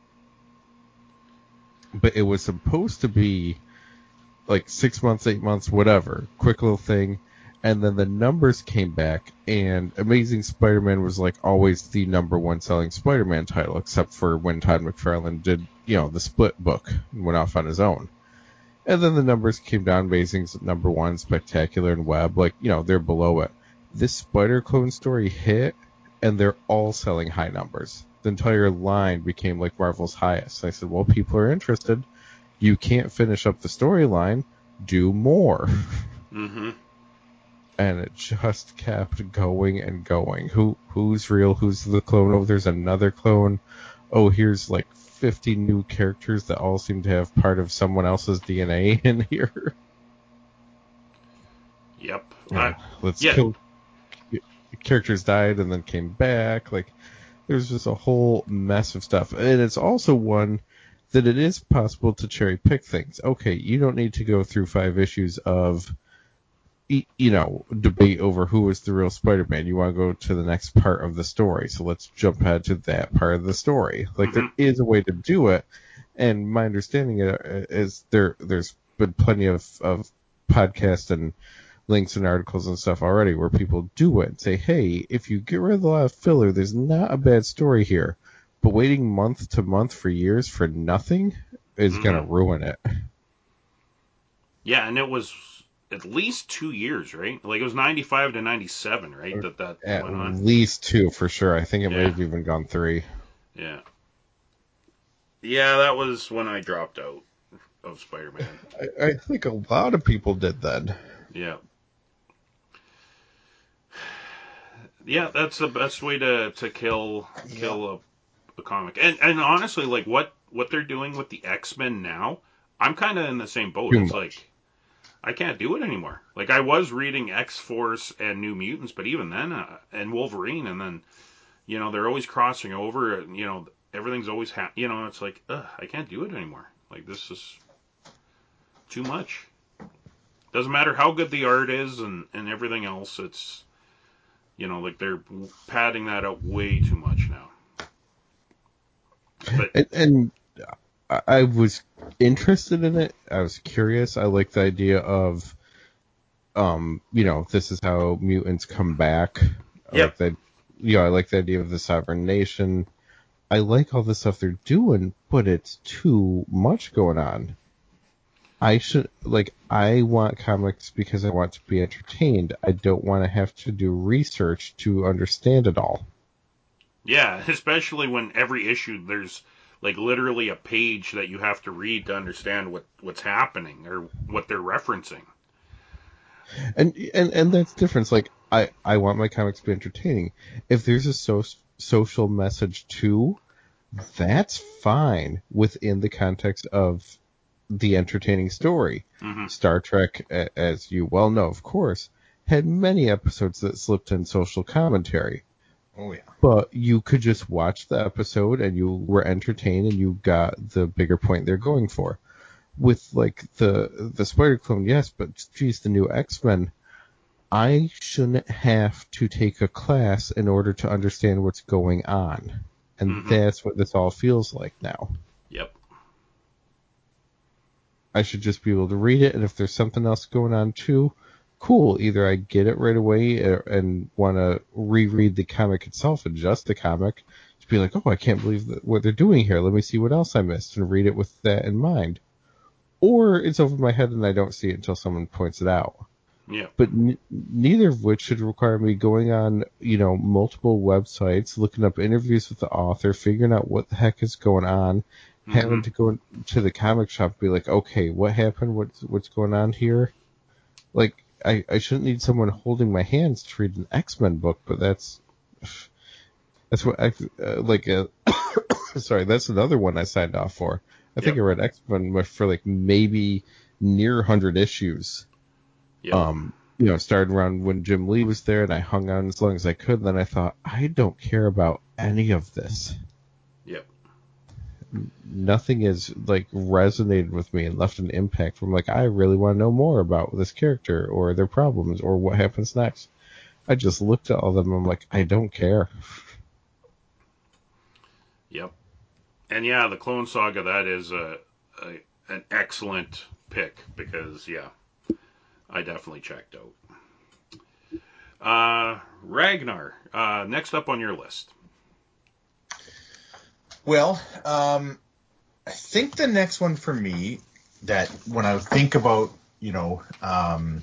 But it was supposed to be like six months, eight months, whatever. Quick little thing. And then the numbers came back, and Amazing Spider-Man was like always the number one selling Spider-Man title, except for when Todd McFarlane did, you know, the split book and went off on his own. And then the numbers came down. Amazing's number one, Spectacular, and Web. Like, you know, they're below it. This Spider-Clone story hit, and they're all selling high numbers. The entire line became like Marvel's highest. I said, well, people are interested. You can't finish up the storyline. Do more. Mm-hmm. And it just kept going and going. Who Who's real? Who's the clone? Oh, there's another clone. Oh, here's like fifty new characters that all seem to have part of someone else's D N A in here. Yep. Yeah, I, let's yeah. kill characters died and then came back. Like, there's just a whole mess of stuff. And it's also one that it is possible to cherry pick things. Okay, you don't need to go through five issues of, you know, debate over who is the real Spider-Man. You want to go to the next part of the story. So let's jump ahead to that part of the story. Like, Mm-hmm. there is a way to do it. And my understanding is there, there's been plenty of, of podcasts and links and articles and stuff already where people do it and say, hey, if you get rid of a lot of filler, there's not a bad story here. But waiting month to month for years for nothing is Mm-hmm. going to ruin it. Yeah, and it was at least two years, right? Like it was ninety-five to ninety-seven, right? That that At went on. least two for sure. I think it may Yeah. have even gone three. Yeah. Yeah, that was when I dropped out of Spider-Man. I, I think a lot of people did then. Yeah. Yeah, that's the best way to, to kill kill a, a comic. And and honestly, like what, what they're doing with the X-Men now, I'm kind of in the same boat. Too It's much. like I can't do it anymore. Like I was reading X-Force and New Mutants, but even then, uh, and Wolverine, and then you know they're always crossing over. You know everything's always ha- you know it's like ugh, I can't do it anymore. Like this is too much. Doesn't matter how good the art is and and everything else. It's you know like they're padding that out way too much now. But And, and I I was interested in it. I was curious. I like the idea of, um, you know, this is how mutants come back. I Yep. like that. You know, I like the idea of the sovereign nation. I like all the stuff they're doing, but it's too much going on. I should like. I want comics because I want to be entertained. I don't want to have to do research to understand it all. yeah, especially when every issue there's like literally a page that you have to read to understand what what's happening or what they're referencing. And and and that's the difference. Like I I want my comics to be entertaining. If there's a so, social message too, that's fine within the context of the entertaining story. Mm-hmm. Star Trek, a- as you well know, of course, had many episodes that slipped in social commentary. Oh yeah. But you could just watch the episode and you were entertained and you got the bigger point they're going for. With like the the Spider Clone, yes, but geez, the new X-Men, I shouldn't have to take a class in order to understand what's going on. And Mm-hmm. that's what this all feels like now. Yep. I should just be able to read it, and if there's something else going on too, cool. Either I get it right away and want to reread the comic itself, adjust the comic, to be like, oh, I can't believe what they're doing here. Let me see what else I missed, and read it with that in mind. Or it's over my head and I don't see it until someone points it out. Yeah. But n- neither of which should require me going on, you know, multiple websites, looking up interviews with the author, figuring out what the heck is going on, Mm-hmm. having to go to the comic shop and be like, okay, what happened? What's what's going on here? Like, I, I shouldn't need someone holding my hands to read an X-Men book, but that's that's what I uh, like. Uh, sorry, that's another one I signed off for. I think Yep. I read X-Men for like maybe near one hundred issues. Yep. Um, you know, started around when Jim Lee was there, and I hung on as long as I could. And then I thought, I don't care about any of this. Yep. Nothing has like resonated with me and left an impact. From like, I really want to know more about this character or their problems or what happens next. I just looked at all of them. And I'm like, I don't care. Yep. And yeah, the Clone Saga, that is a, a an excellent pick because yeah, I definitely checked out. Uh, Ragnar, uh, next up on your list. Well, um, I think the next one for me, that when I think about, you know, um,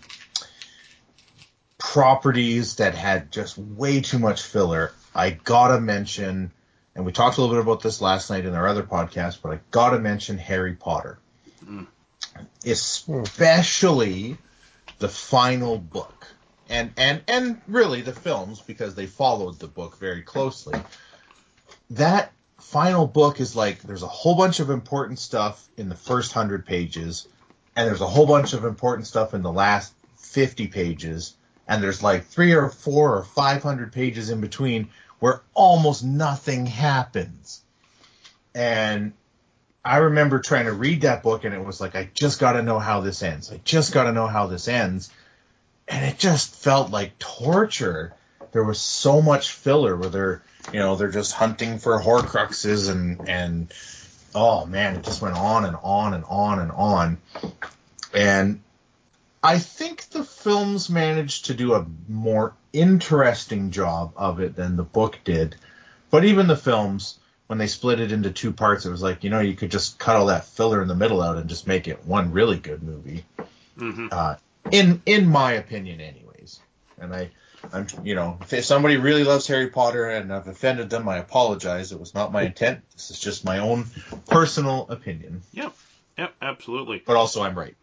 properties that had just way too much filler, I gotta mention, and we talked a little bit about this last night in our other podcast, but I gotta mention Harry Potter. Mm. Especially the final book. And, and, and really the films, because they followed the book very closely. That final book is like, there's a whole bunch of important stuff in the first hundred pages, and there's a whole bunch of important stuff in the last fifty pages, and there's like three or four or five hundred pages in between where almost nothing happens. And I remember trying to read that book, and it was like, I just got to know how this ends. I just got to know how this ends. And it just felt like torture. There was so much filler where they're, you know, they're just hunting for Horcruxes and, and oh man, it just went on and on and on and on. And I think the films managed to do a more interesting job of it than the book did. But even the films, when they split it into two parts, it was like, you know, you could just cut all that filler in the middle out and just make it one really good movie. Mm-hmm. Uh, in in my opinion, anyways. And I, I'm, you know, if somebody really loves Harry Potter and I've offended them, I apologize. It was not my intent. This is just my own personal opinion. Yep. Yep. Absolutely. But also, I'm right.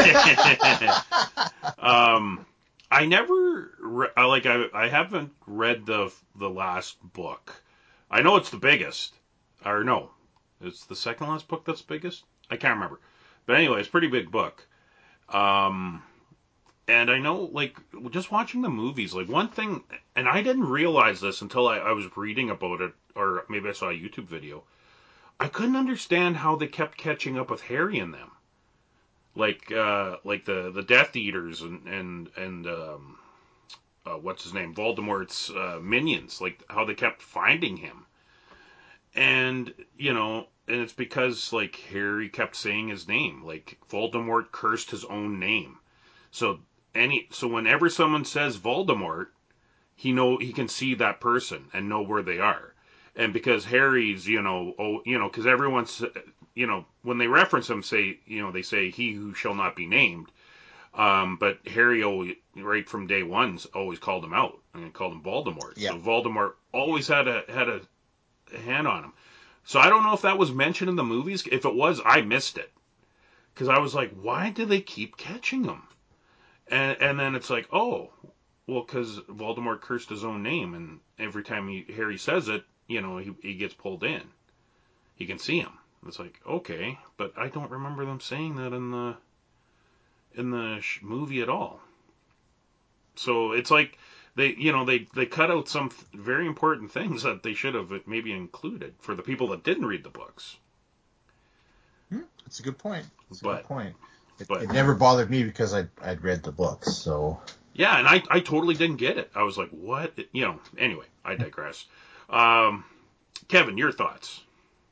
um, I never re- I like I I haven't read the the last book. I know it's the biggest, or no, it's the second last book that's biggest. I can't remember, but anyway, it's a pretty big book. Um, and I know like just watching the movies, like one thing, and I didn't realize this until I, I was reading about it, or maybe I saw a YouTube video. I couldn't understand how they kept catching up with Harry and them. Like uh, like the, the Death Eaters and and and um, uh, what's his name, Voldemort's uh, minions, like how they kept finding him, and you know, and it's because like Harry kept saying his name, like Voldemort cursed his own name, so any so whenever someone says Voldemort, he know he can see that person and know where they are, and because Harry's you know oh you know because everyone's you know when they reference him say you know they say he who shall not be named. Um, but Harry, always, right from day one, always called him out and called him Voldemort. Yeah. So Voldemort always had a had a hand on him. So I don't know if that was mentioned in the movies. If it was, I missed it because I was like, why do they keep catching him? And and then it's like, oh, well, because Voldemort cursed his own name, and every time he, Harry says it, you know, he he gets pulled in. He can see him. It's like, okay, but I don't remember them saying that in the in the sh- movie at all. So it's like they, you know, they they cut out some th- very important things that they should have maybe included for the people that didn't read the books. Hmm, that's a good point. That's a But good point. It, but it never bothered me because I I'd read the books, so. yeah, and I I totally didn't get it. I was like, what? You know. Anyway, I digress. Um, Kevin, your thoughts?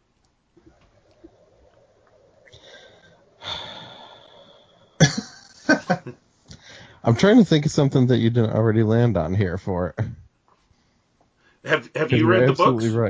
I'm trying to think of something that you didn't already land on here for. Have Have Because you you're read the absolutely books? right.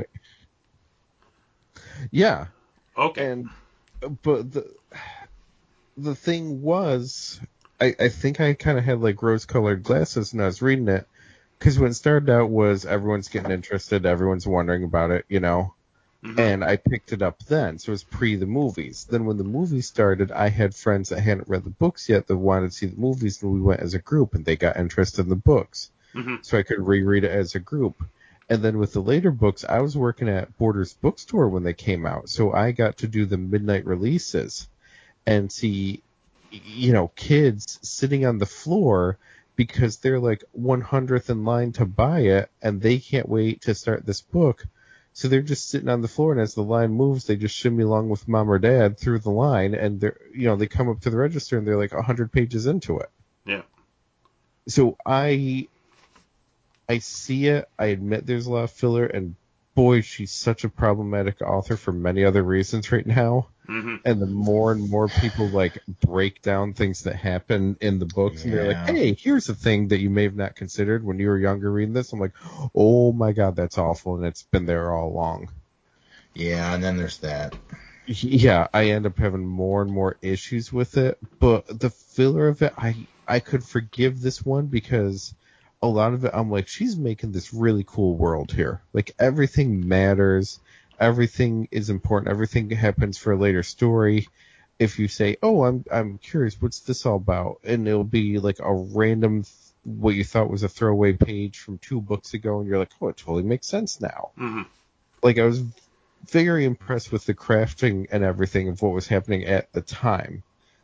Yeah, Okay. and but the the thing was, I I think I kind of had like rose-colored glasses when I was reading it, because when it started out was everyone's getting interested, everyone's wondering about it, you know. Mm-hmm. And I picked it up then, so it was pre the movies. Then when the movies started, I had friends that hadn't read the books yet that wanted to see the movies, and we went as a group, and they got interested in the books. Mm-hmm. So I could reread it as a group. And then with the later books, I was working at Borders Bookstore when they came out, so I got to do the midnight releases and see, you know, kids sitting on the floor because they're like one hundredth in line to buy it, and they can't wait to start this book. So they're just sitting on the floor, and as the line moves, they just shimmy along with mom or dad through the line, and they're, you know, they come up to the register and they're like one hundred pages into it. Yeah. So I, I see it. I admit there's a lot of filler, and boy, she's such a problematic author for many other reasons right now. Mm-hmm. And the more and more people like break down things that happen in the books, and they're like, Yeah. "Hey, here's a thing that you may have not considered when you were younger reading this." I'm like, "Oh my god, that's awful," and it's been there all along. Yeah, and then there's that. Yeah, I end up having more and more issues with it, but the filler of it, I I could forgive this one because a lot of it, I'm like, she's making this really cool world here. Like everything matters, everything is important, everything happens for a later story. If you say, "Oh, I'm I'm curious, what's this all about?" and it'll be like a random what you thought was a throwaway page from two books ago, and you're like, "Oh, it totally makes sense now." Mm-hmm. Like I was very impressed with the crafting and everything of what was happening at the time.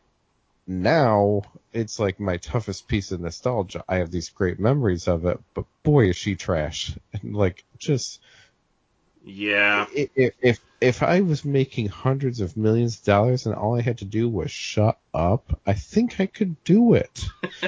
Now it's like my toughest piece of nostalgia. I have these great memories of it, but boy, is she trash! And like, just Yeah. if if if I was making hundreds of millions of dollars and all I had to do was shut up, I think I could do it.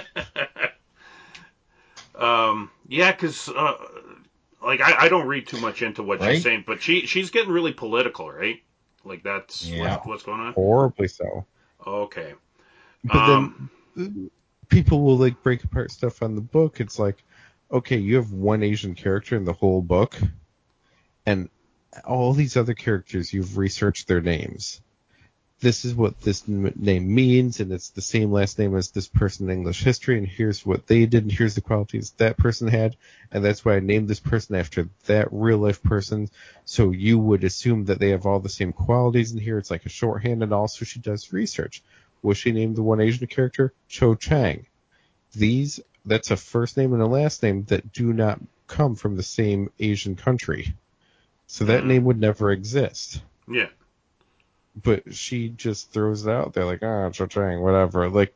um. Yeah, because uh, like I, I don't read too much into what she's Right? saying, but she she's getting really political, right? Like that's Yeah. what, what's going on. Horribly so. Okay. But Um. then uh, people will like break apart stuff on the book. It's like, okay, you have one Asian character in the whole book, and all these other characters, you've researched their names. this is what this n- name means, and it's the same last name as this person in English history, and here's what they did, and here's the qualities that person had, and that's why I named this person after that real life person, so you would assume that they have all the same qualities in here. It's like a shorthand, and also she does research. Was she named the one Asian character? Cho Chang. These, that's a first name and a last name that do not come from the same Asian country. So that Mm. name would never exist. Yeah. But she just throws it out there like, ah, Cho Chang, whatever. Like,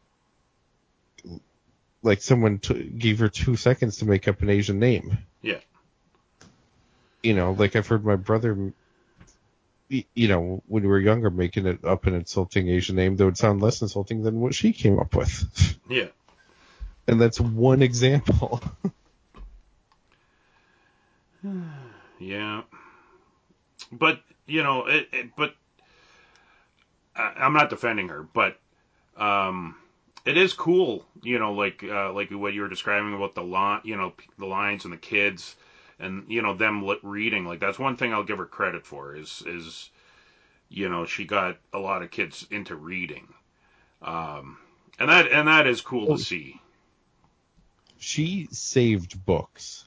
like someone t- gave her two seconds to make up an Asian name. Yeah. You know, like I've heard my brother, you know, when we were younger, making it up an insulting Asian name that would sound less insulting than what she came up with. Yeah. And that's one example. Yeah. But, you know, it, it, but I, I'm not defending her, but um, it is cool, you know, like uh, like what you were describing about the line, you know, the lines and the kids, and you know them li- reading. Like that's one thing I'll give her credit for is is you know she got a lot of kids into reading, um, and that and that is cool Oh, to see. She saved books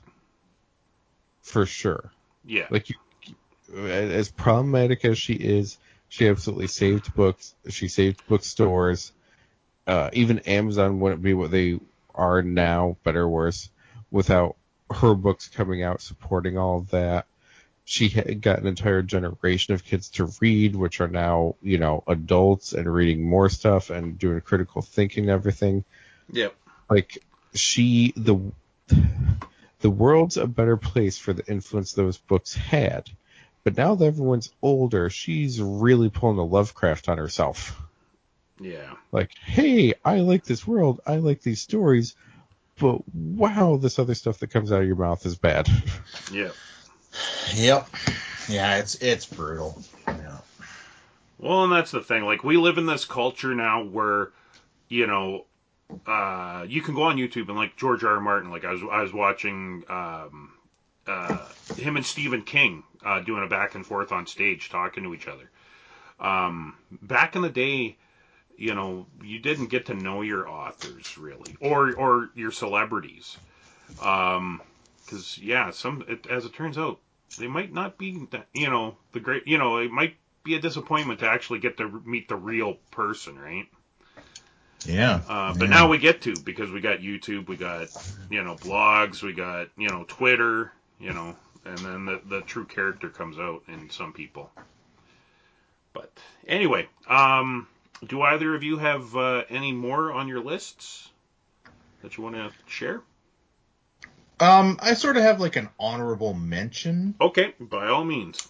for sure. Yeah. Like you, as problematic as she is, she absolutely saved books. She saved bookstores. Uh, even Amazon wouldn't be what they are now, better or worse, without her books coming out supporting all of that. She had got an entire generation of kids to read, which are now, you know, adults and reading more stuff and doing critical thinking and everything. Yep. Like she, the the world's a better place for the influence those books had. But now that everyone's older, she's really pulling a Lovecraft on herself. Yeah. Like, hey, I like this world, I like these stories, but wow, this other stuff that comes out of your mouth is bad. Yeah. Yep. Yeah, it's it's brutal. Yeah. Well, and that's the thing. Like we live in this culture now where, you know, uh, you can go on YouTube and like George R. R. Martin. Like I was I was watching um, uh, him and Stephen King uh, doing a back and forth on stage, talking to each other. Um, back in the day, you know, you didn't get to know your authors really, or or your celebrities, because um, yeah, some it, as it turns out, they might not be, you know, the great, you know, it might be a disappointment to actually get to meet the real person, right? Yeah. Uh, but yeah. now we get to, because we got YouTube, we got, you know, blogs, we got, you know, Twitter, you know, and then the, the true character comes out in some people. But anyway, um, do either of you have uh, any more on your lists that you want to share? Um, I sort of have like an honorable mention. Okay, by all means.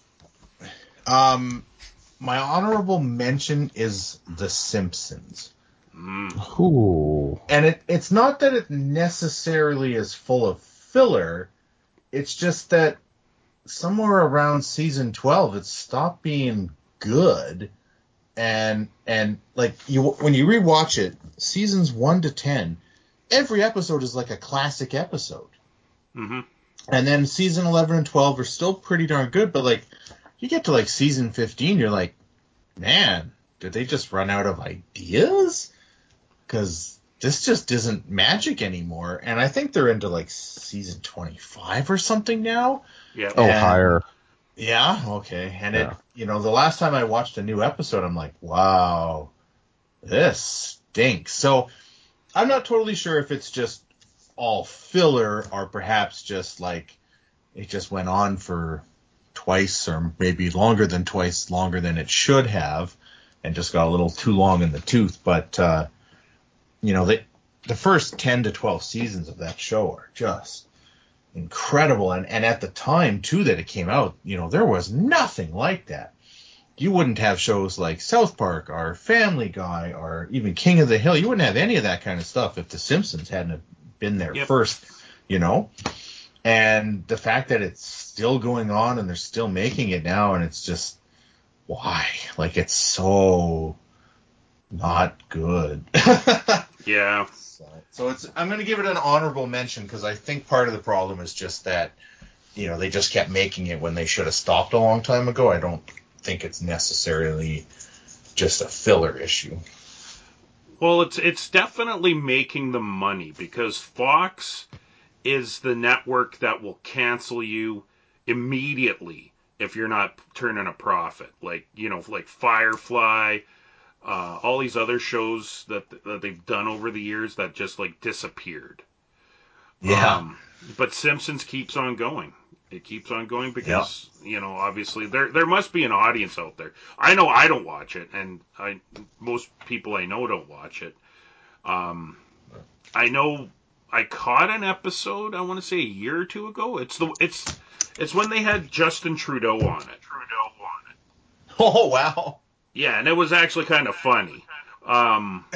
Um, my honorable mention is The Simpsons. Mm. Ooh. And it, it's not that it necessarily is full of filler. It's just that somewhere around season twelve, it stopped being good. And, and like you, when you rewatch it, seasons one to ten, every episode is like a classic episode. Mm-hmm. And then season eleven and twelve are still pretty darn good. But like, you get to like season fifteen, you're like, man, did they just run out of ideas? Because this just isn't magic anymore. And I think they're into like season twenty-five or something now. Yeah. Oh, And- higher. Yeah, okay. And Yeah. it, you know, the last time I watched a new episode, I'm like, wow, this stinks. So I'm not totally sure if it's just all filler or perhaps just like it just went on for twice or maybe longer than twice longer than it should have and just got a little too long in the tooth. But, uh, you know, they, the first ten to twelve seasons of that show are just incredible. And, and at the time, too, that it came out, you know, there was nothing like that. You wouldn't have shows like South Park or Family Guy or even King of the Hill. You wouldn't have any of that kind of stuff if The Simpsons hadn't been there Yep. first, you know? And the fact that it's still going on and they're still making it now, and it's just, why? Like, it's so not good. Yeah. So, so it's, I'm going to give it an honorable mention because I think part of the problem is just that, you know, they just kept making it when they should have stopped a long time ago. I don't think it's necessarily just a filler issue. Well, it's it's definitely making the money because Fox is the network that will cancel you immediately if you're not turning a profit. Like, you know, like Firefly, uh, all these other shows that that they've done over the years that just like disappeared. Yeah. Um, but Simpsons keeps on going. It keeps on going because, Yep. you know, obviously there there must be an audience out there. I know I don't watch it, and I most people I know don't watch it. Um, I know I caught an episode, I want to say a year or two ago. It's the it's it's when they had Justin Trudeau on it. Trudeau on it. Oh, wow. Yeah, and it was actually kind of funny. Um,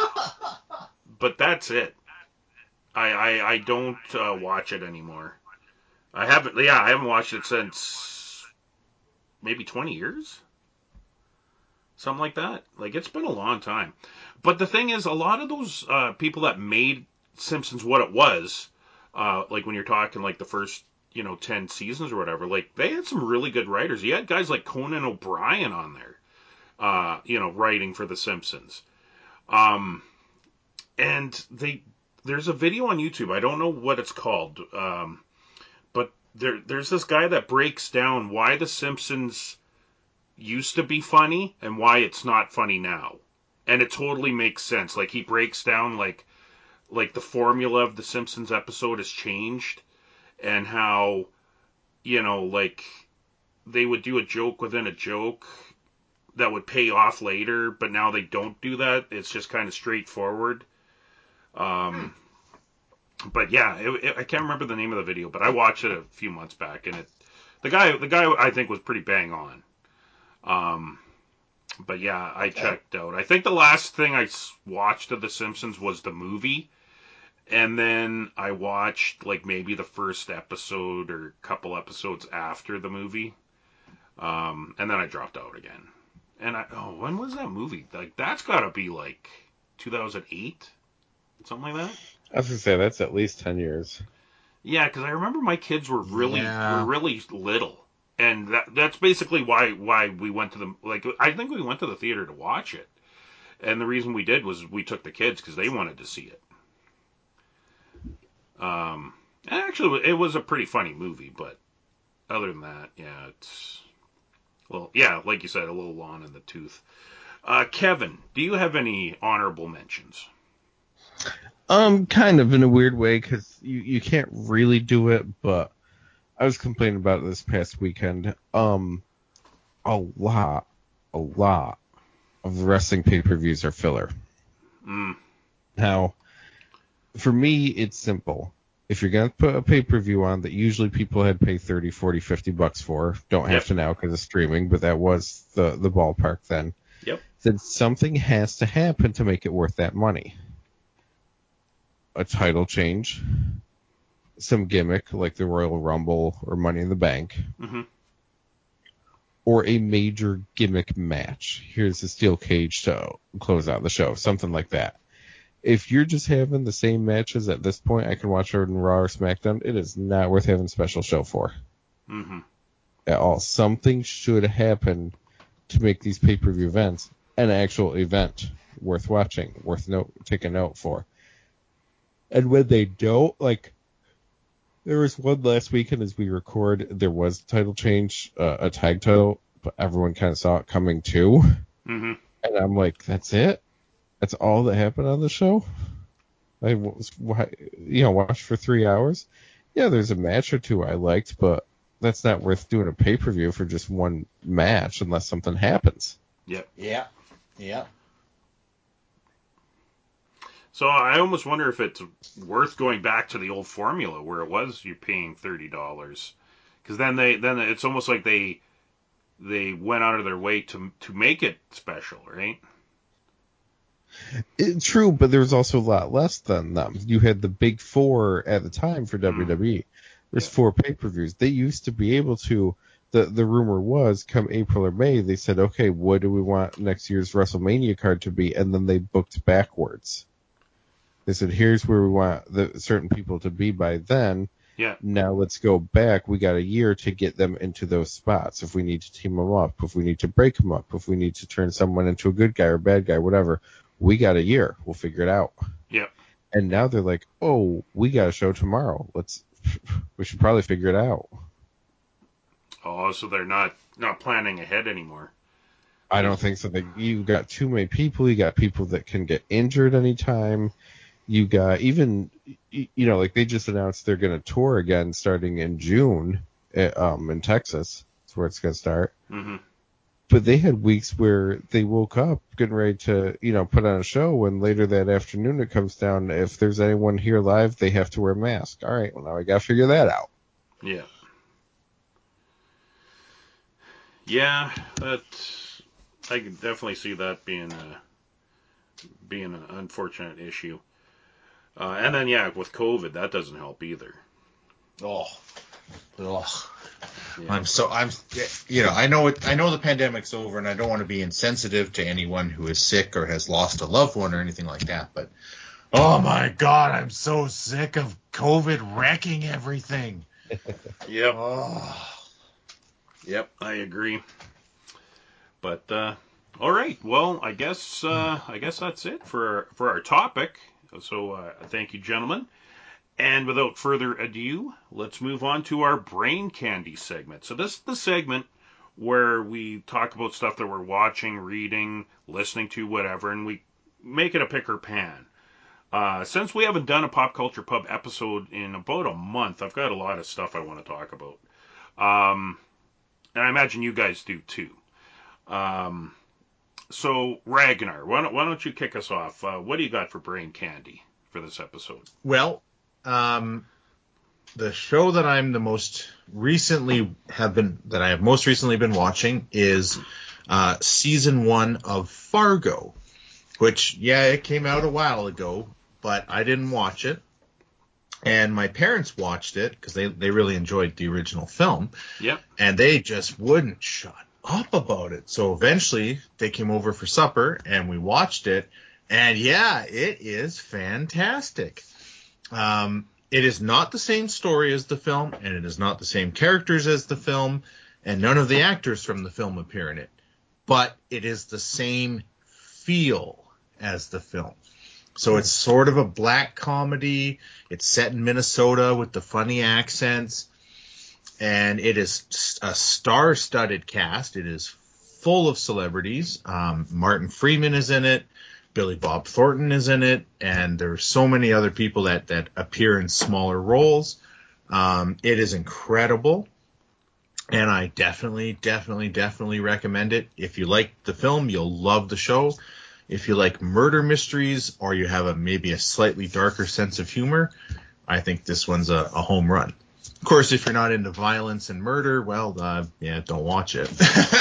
but that's it. I I, I don't uh, watch it anymore. I haven't. Yeah, I haven't watched it since maybe twenty years, something like that. Like it's been a long time. But the thing is, a lot of those uh, people that made Simpsons what it was, uh, like when you're talking like the first, you know, ten seasons or whatever, like they had some really good writers. You had guys like Conan O'Brien on there, uh, you know, writing for The Simpsons. Um, and they there's a video on YouTube. I don't know what it's called, um, but there there's this guy that breaks down why The Simpsons used to be funny and why it's not funny now. And it totally makes sense. Like he breaks down like like the formula of the Simpsons episode has changed and how, you know, like they would do a joke within a joke that would pay off later, but now they don't do that. It's just kind of straightforward. Um, but yeah, it, it, I can't remember the name of the video, but I watched it a few months back, and it the guy the guy I think was pretty bang on. Um, But yeah, I Okay. checked out. I think the last thing I watched of The Simpsons was the movie, and then I watched like maybe the first episode or couple episodes after the movie, um, and then I dropped out again. And I oh, when was that movie? Like that's got to be like two thousand eight, something like that. I was gonna say that's at least ten years. Yeah, because I remember my kids were really were Yeah. really little, and that that's basically why why we went to the like I think we went to the theater to watch it. And the reason we did was we took the kids because they wanted to see it. Um, and actually, it was a pretty funny movie, but other than that, yeah, it's well, yeah, like you said, a little long in the tooth. Uh, Kevin, do you have any honorable mentions? Um, kind of in a weird way because you, you can't really do it, but I was complaining about it this past weekend. Um, a lot, a lot of the wrestling pay-per-views are filler. Mm, Now, for me, it's simple. If you're going to put a pay-per-view on that usually people had pay thirty, forty, fifty bucks for, don't have Yep. to now because of streaming, but that was the, the ballpark then, yep. then something has to happen to make it worth that money. A title change, some gimmick like the Royal Rumble or Money in the Bank, Mm-hmm. or a major gimmick match. Here's a steel cage to close out the show, something like that. If you're just having the same matches at this point, I can watch it on Raw or SmackDown. It is not worth having a special show for Mm-hmm. at all. Something should happen to make these pay-per-view events an actual event worth watching, worth note, take a note for. And when they don't, like, there was one last weekend as we record, there was a title change, uh, a tag title, but everyone kind of saw it coming too. Mm-hmm. And I'm like, that's it? That's all that happened on the show? I was, you know, watched for three hours. Yeah, there's a match or two I liked, but that's not worth doing a pay-per-view for just one match unless something happens. Yep. Yeah. Yeah. So I almost wonder if it's worth going back to the old formula where it was you're paying thirty dollars, because then they then it's almost like they they went out of their way to to make it special, right? It, true, but there was also a lot less than them. You had the big four at the time for W W E. There's Yeah. four pay-per-views. They used to be able to, the, the rumor was, come April or May, they said, okay, what do we want next year's WrestleMania card to be? And then they booked backwards. They said, here's where we want the certain people to be by then. Yeah. Now let's go back. We got a year to get them into those spots. If we need to team them up, if we need to break them up, if we need to turn someone into a good guy or bad guy, whatever, we got a year. We'll figure it out. Yeah. And now they're like, oh, we got a show tomorrow. Let's, we should probably figure it out. Oh, so they're not not planning ahead anymore. I don't think so. They, you got too many people. You got people that can get injured anytime. You got even, you know, like they just announced they're going to tour again starting in June um, in Texas. That's where it's going to start. Mm-hmm. But they had weeks where they woke up getting ready to, you know, put on a show, and later that afternoon it comes down, if there's anyone here live, they have to wear a mask. All right, well, now I got to figure that out. Yeah. Yeah, that I can definitely see that being a being an unfortunate issue. Uh, and then yeah, with COVID, that doesn't help either. Oh, ugh. Yeah. I'm so I'm you know I know it I know the pandemic's over, and I don't want to be insensitive to anyone who is sick or has lost a loved one or anything like that, but oh my God, I'm so sick of COVID wrecking everything. Yep. Oh. Yep, I agree. But uh, all right, well, I guess uh, I guess that's it for for our topic. So uh, thank you, gentlemen. And without further ado, let's move on to our brain candy segment. So this is the segment where we talk about stuff that we're watching, reading, listening to, whatever, and we make it a pick or pan. Uh, since we haven't done a Pop Culture Pub episode in about a month, I've got a lot of stuff I want to talk about. Um, and I imagine you guys do too. Um, so, Ragnar, why don't, why don't you kick us off? Uh, what do you got for brain candy for this episode? Well, um, the show that I'm the most recently have been that I have most recently been watching is uh, season one of Fargo, which yeah, it came out a while ago, but I didn't watch it, and my parents watched it because they they really enjoyed the original film. Yep. And they just wouldn't shut up about it. So eventually they came over for supper and we watched it, and yeah, it is fantastic. Um, it is not the same story as the film, and it is not the same characters as the film, and none of the actors from the film appear in it. But it is the same feel as the film. So it's sort of a black comedy. It's set in Minnesota with the funny accents. And it is a star-studded cast. It is full of celebrities. Um, Martin Freeman is in it. Billy Bob Thornton is in it, and there's so many other people that, that appear in smaller roles. Um, it is incredible, and I definitely, definitely, definitely recommend it. If you like the film, you'll love the show. If you like murder mysteries, or you have a maybe a slightly darker sense of humor, I think this one's a, a home run. Of course, if you're not into violence and murder, well, uh, yeah, don't watch it.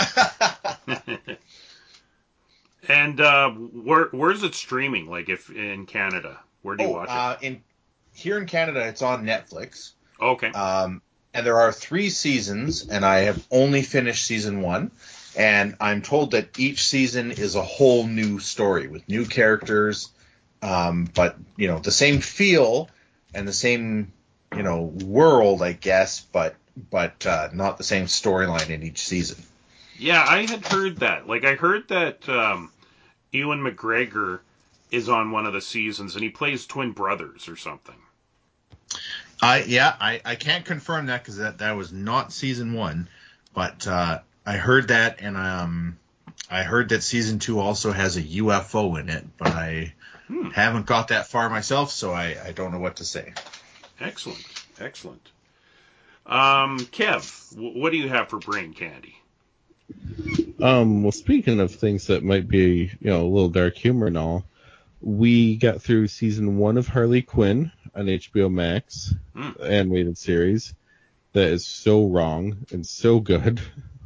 And uh, where where's it streaming? Like, if in Canada, where do you oh, watch uh, in here in Canada, it's on Netflix. it? Okay. Um, and there are three seasons, and I have only finished season one. And I'm told that each season is a whole new story with new characters, um, but you know the same feel and the same you know world, I guess, but but uh, not the same storyline in each season. Yeah, I had heard that. Like, I heard that um, Ewan McGregor is on one of the seasons, and he plays twin brothers or something. I yeah, I, I can't confirm that because that, that was not season one, but uh, I heard that, and um, I heard that season two also has a U F O in it, but I hmm. haven't got that far myself, so I, I don't know what to say. Excellent, excellent. Um, Kev, w- what do you have for brain candy? Um, well, speaking of things that might be, you know, a little dark humor and all, we got through season one of Harley Quinn on H B O Max, mm. the animated series. That is so wrong and so good.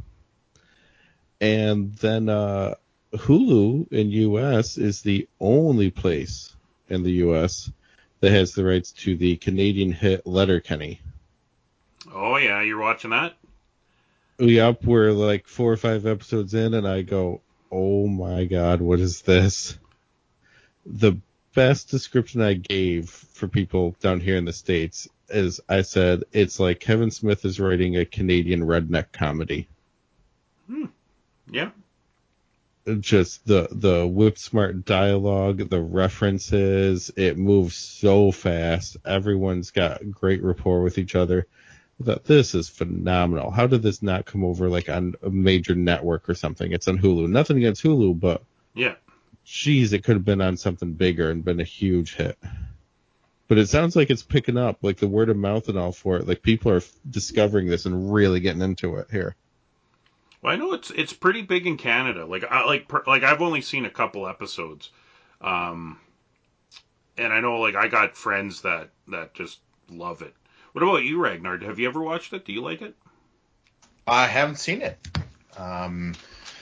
And then uh, Hulu in U S is the only place in the U S that has the rights to the Canadian hit Letterkenny. Oh, yeah, you're watching that? Yep, we're like four or five episodes in, and I go, oh my god, what is this? The best description I gave for people down here in the States, is I said it's like Kevin Smith is writing a Canadian redneck comedy. Hmm. Yeah. Just the the whip smart dialogue, the references, it moves so fast. Everyone's got great rapport with each other. I thought, this is phenomenal. How did this not come over like on a major network or something? It's on Hulu. Nothing against Hulu, but Yeah. geez, it could have been on something bigger and been a huge hit. But it sounds like it's picking up, like the word of mouth and all for it. Like people are f- discovering this and really getting into it here. Well, I know it's it's pretty big in Canada. Like I like per, like I've only seen a couple episodes, um, and I know like I got friends that that just love it. What about you, Ragnar? Have you ever watched it? Do you like it? I haven't seen it. Um,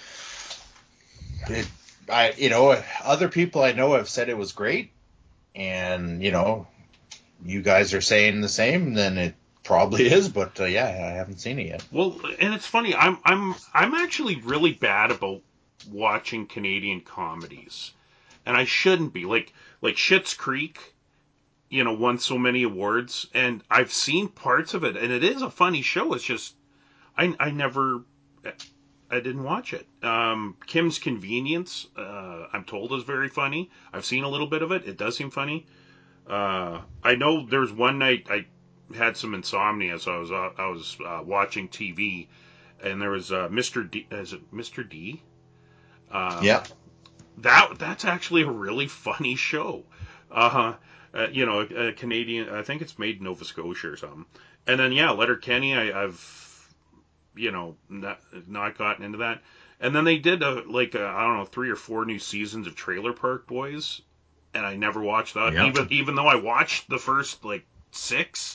it, I, you know, other people I know have said it was great, and you know, you guys are saying the same. Then it probably is, but uh, yeah, I haven't seen it yet. Well, and it's funny. I'm I'm I'm actually really bad about watching Canadian comedies, and I shouldn't be. Like like Schitt's Creek, you know, won so many awards, and I've seen parts of it, and it is a funny show. It's just I I never I didn't watch it. Um, Kim's Convenience, uh, I'm told, is very funny. I've seen a little bit of it. It does seem funny. Uh, I know there's one night I had some insomnia, so I was uh, I was uh, watching T V, and there was uh, Mister D. Is it Mister D? Um, Yeah. that that's actually a really funny show. Uh, uh, you know, a, a Canadian. I think it's made in Nova Scotia or something. And then yeah, Letterkenny. I, I've you know not not gotten into that. And then they did a, like a, I don't know three or four new seasons of Trailer Park Boys, and I never watched that. Yep. Even even though I watched the first like six,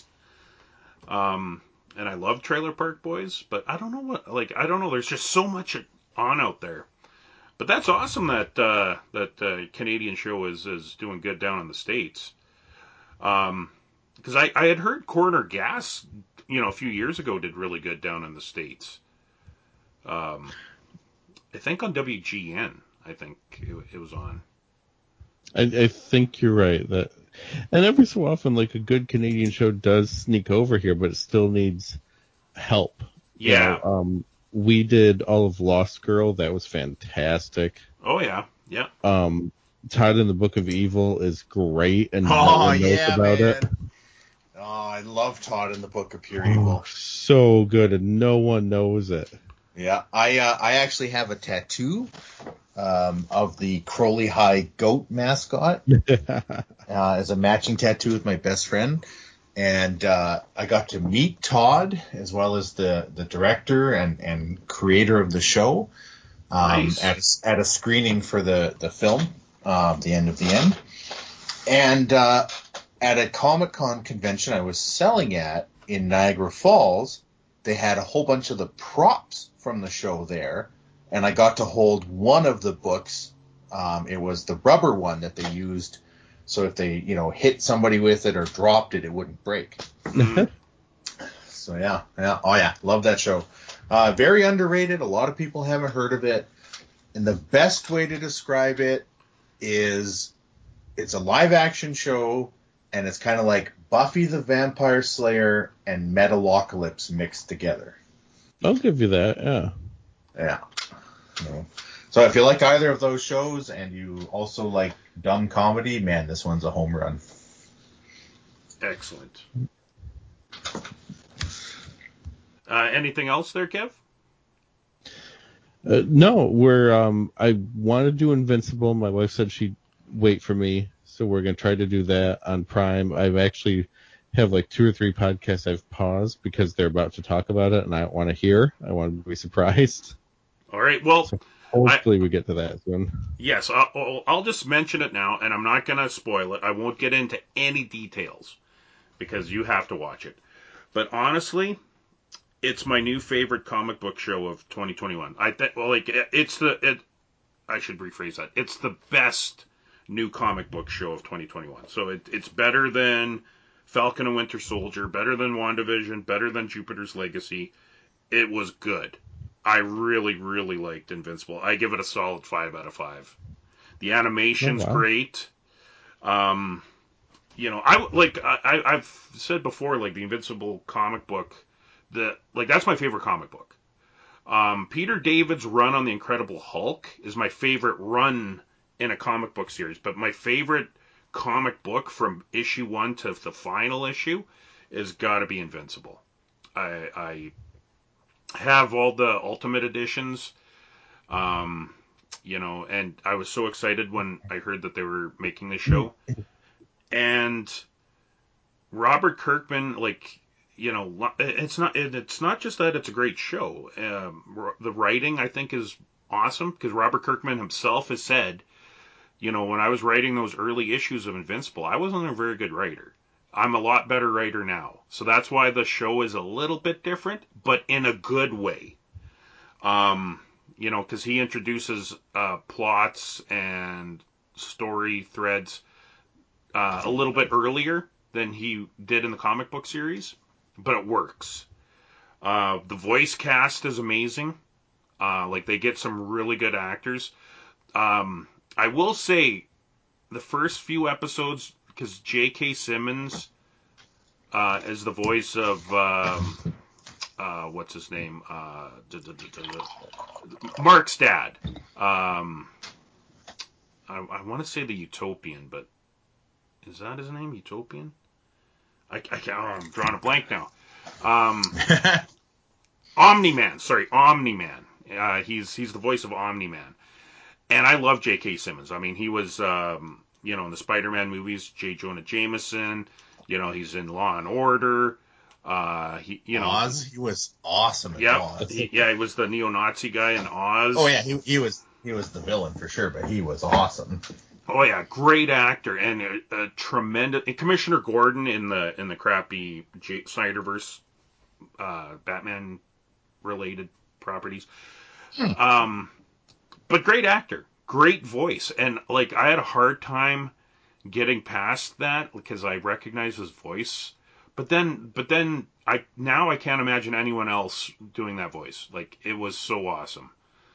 um, and I love Trailer Park Boys, but I don't know what like I don't know. There's just so much on out there. But that's awesome that uh, that uh, Canadian show is is doing good down in the States. Um, because I I had heard Corner Gas, you know, a few years ago did really good down in the States. Um, I think on W G N. I think it, it was on. I, I think you're right. That, and every so often, like a good Canadian show does sneak over here, but it still needs help. You Yeah. know, um, we did all of Lost Girl. That was fantastic. Oh yeah. Yeah. Um, Todd in the Book of Evil is great, and no Oh one knows yeah, about man. it. Oh, I love Todd in the Book of Pure Oh, Evil. so good, and no one knows it. Yeah, I uh, I actually have a tattoo um, of the Crowley High goat mascot uh, as a matching tattoo with my best friend, and uh, I got to meet Todd as well as the, the director and, and creator of the show um, Nice. at a, at a screening for the the film, uh, The End of the End, and uh, at a Comic-Con convention I was selling at in Niagara Falls. They had a whole bunch of the props from the show there, and I got to hold one of the books. Um, it was the rubber one that they used, so if they, you know, hit somebody with it or dropped it, it wouldn't break. Mm. So yeah, yeah, oh yeah, love that show. Uh, very underrated. A lot of people haven't heard of it, and the best way to describe it is it's a live action show, and it's kind of like Buffy the Vampire Slayer and Metalocalypse mixed together. I'll give you that. Yeah. Yeah. Yeah. So if you like either of those shows and you also like dumb comedy, man, this one's a home run. Excellent. Uh, anything else there, Kev? Uh, no, we're. Um, I want to do Invincible. My wife said she'd wait for me, so we're gonna try to do that on Prime. I've actually have like two or three podcasts I've paused because they're about to talk about it, and I want to hear. I want to be surprised. All right. Well, So I hopefully we get to that soon. yes, I'll, I'll just mention it now, and I'm not going to spoil it. I won't get into any details because you have to watch it. But honestly, it's my new favorite comic book show of twenty twenty-one. I think, well, like it's the it. I should rephrase that. It's the best new comic book show of twenty twenty-one. So it, it's better than Falcon and Winter Soldier, better than WandaVision, better than Jupiter's Legacy. It was good. I really, really liked Invincible. I give it a solid five out of five. The Oh animation's wow! great. Um, you know, I like I, I've said before, like the Invincible comic book, the like that's my favorite comic book. Um, Peter David's run on the Incredible Hulk is my favorite run in a comic book series, but my favorite comic book from issue one to the final issue is got to be Invincible. I, I have all the Ultimate editions, um, you know, and I was so excited when I heard that they were making this show. And Robert Kirkman, like, you know, it's not it's not just that it's a great show. Um, the writing, I think, is awesome because Robert Kirkman himself has said, you know, when I was writing those early issues of Invincible, I wasn't a very good writer. I'm a lot better writer now. So that's why the show is a little bit different, but in a good way. Um, you know, because he introduces uh, plots and story threads uh, a little bit earlier than he did in the comic book series, but it works. Uh, the voice cast is amazing. Uh, like they get some really good actors. Um, I will say the first few episodes, because J K. Simmons uh, is the voice of um, uh, what's his name, uh, duh, duh, duh, duh, duh. Mark's dad. Um, I, I want to say the Utopian, but is that his name, Utopian? I, I can't. Oh, I'm drawing a blank now. Um, Omni-Man. Sorry, Omni-Man. Uh, he's he's the voice of Omni-Man, and I love J K. Simmons. I mean, he was um, you know in the Spider-Man movies, J. Jonah Jameson. You know, he's in Law and Order. Uh, he you know Oz, he was awesome in Yep. Oz. He, yeah, he was the neo-Nazi guy in Oz. Oh yeah, he he was he was the villain for sure, but he was awesome. Oh yeah, great actor and a, a tremendous. And Commissioner Gordon in the in the crappy J- Snyderverse uh, Batman related properties. Hmm. Um, but great actor, great voice, and like I had a hard time getting past that because I recognize his voice. But then, but then I now I can't imagine anyone else doing that voice. Like it was so awesome.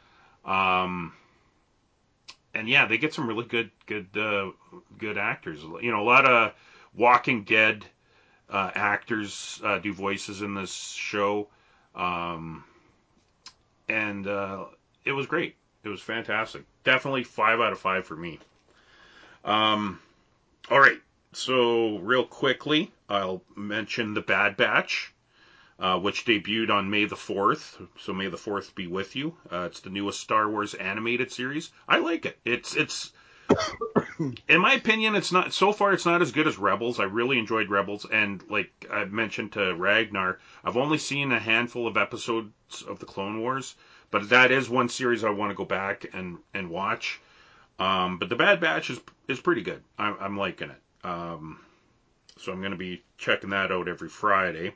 Um, and yeah, they get some really good, good, uh, good actors. You know, a lot of Walking Dead uh, actors uh, do voices in this show, um, and uh, it was great. It was fantastic. Definitely five out of five for me. Um, all right. So real quickly, I'll mention The Bad Batch, uh, which debuted on May the fourth. So May the fourth be with you. Uh, it's the newest Star Wars animated series. I like it. It's it's in my opinion, it's not so far. It's not as good as Rebels. I really enjoyed Rebels, and like I mentioned to Ragnar, I've only seen a handful of episodes of the Clone Wars, but that is one series I want to go back and and watch. Um, but the Bad Batch is is pretty good. I'm, I'm liking it. Um, so I'm going to be checking that out every Friday.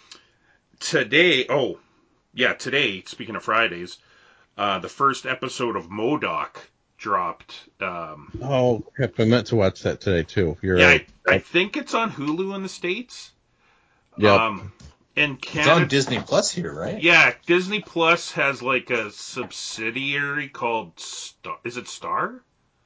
Today, oh yeah, today. Speaking of Fridays, uh, the first episode of MODOK dropped. Um, Oh crap! I meant to watch that today too. You're yeah, right. I, I think it's on Hulu in the States. Yep. Um, in It's Canada, on Disney Plus here, right? yeah, Disney Plus has like a subsidiary called Star. Is it Star?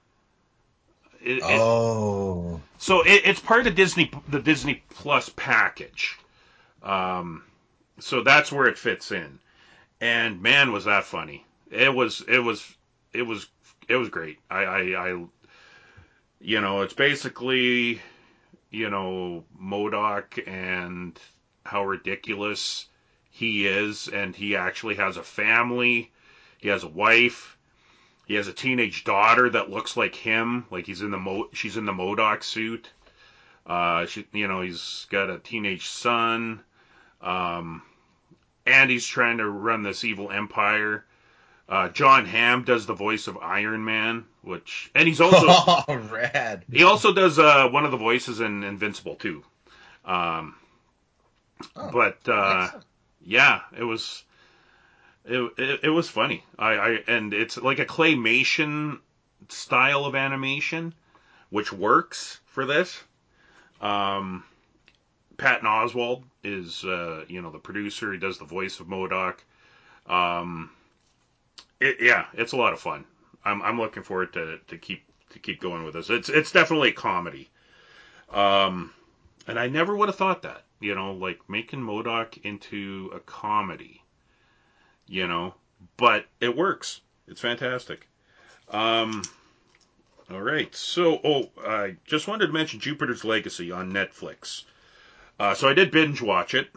It, it, Oh. so it, it's part of Disney, the Disney Plus package. Um, so that's where it fits in. And man, was that funny! It was, it was, it was, it was great. I, I, I you know, it's basically, you know, MODOK and how ridiculous he is, and he actually has a family. He has a wife. He has a teenage daughter that looks like him, like he's in the Mo- she's in the MODOK suit. Uh, she, you know, he's got a teenage son, um, and he's trying to run this evil empire. Uh, John Hamm does the voice of Iron Man, which, and he's also Oh, rad. he also does uh, one of the voices in Invincible too. Um, Oh, but uh, excellent. yeah, it was it, it, it was funny. I, I and it's like a claymation style of animation, which works for this. Um, Patton Oswalt is uh, you know the producer. He does the voice of MODOK. Um, it, yeah, it's a lot of fun. I'm I'm looking forward to, to keep to keep going with this. It's it's definitely a comedy. Um, and I never would have thought that, you know, like making MODOK into a comedy, you know, but it works. It's fantastic. Um, all right. So, oh, I just wanted to mention Jupiter's Legacy on Netflix. Uh, so I did binge watch it.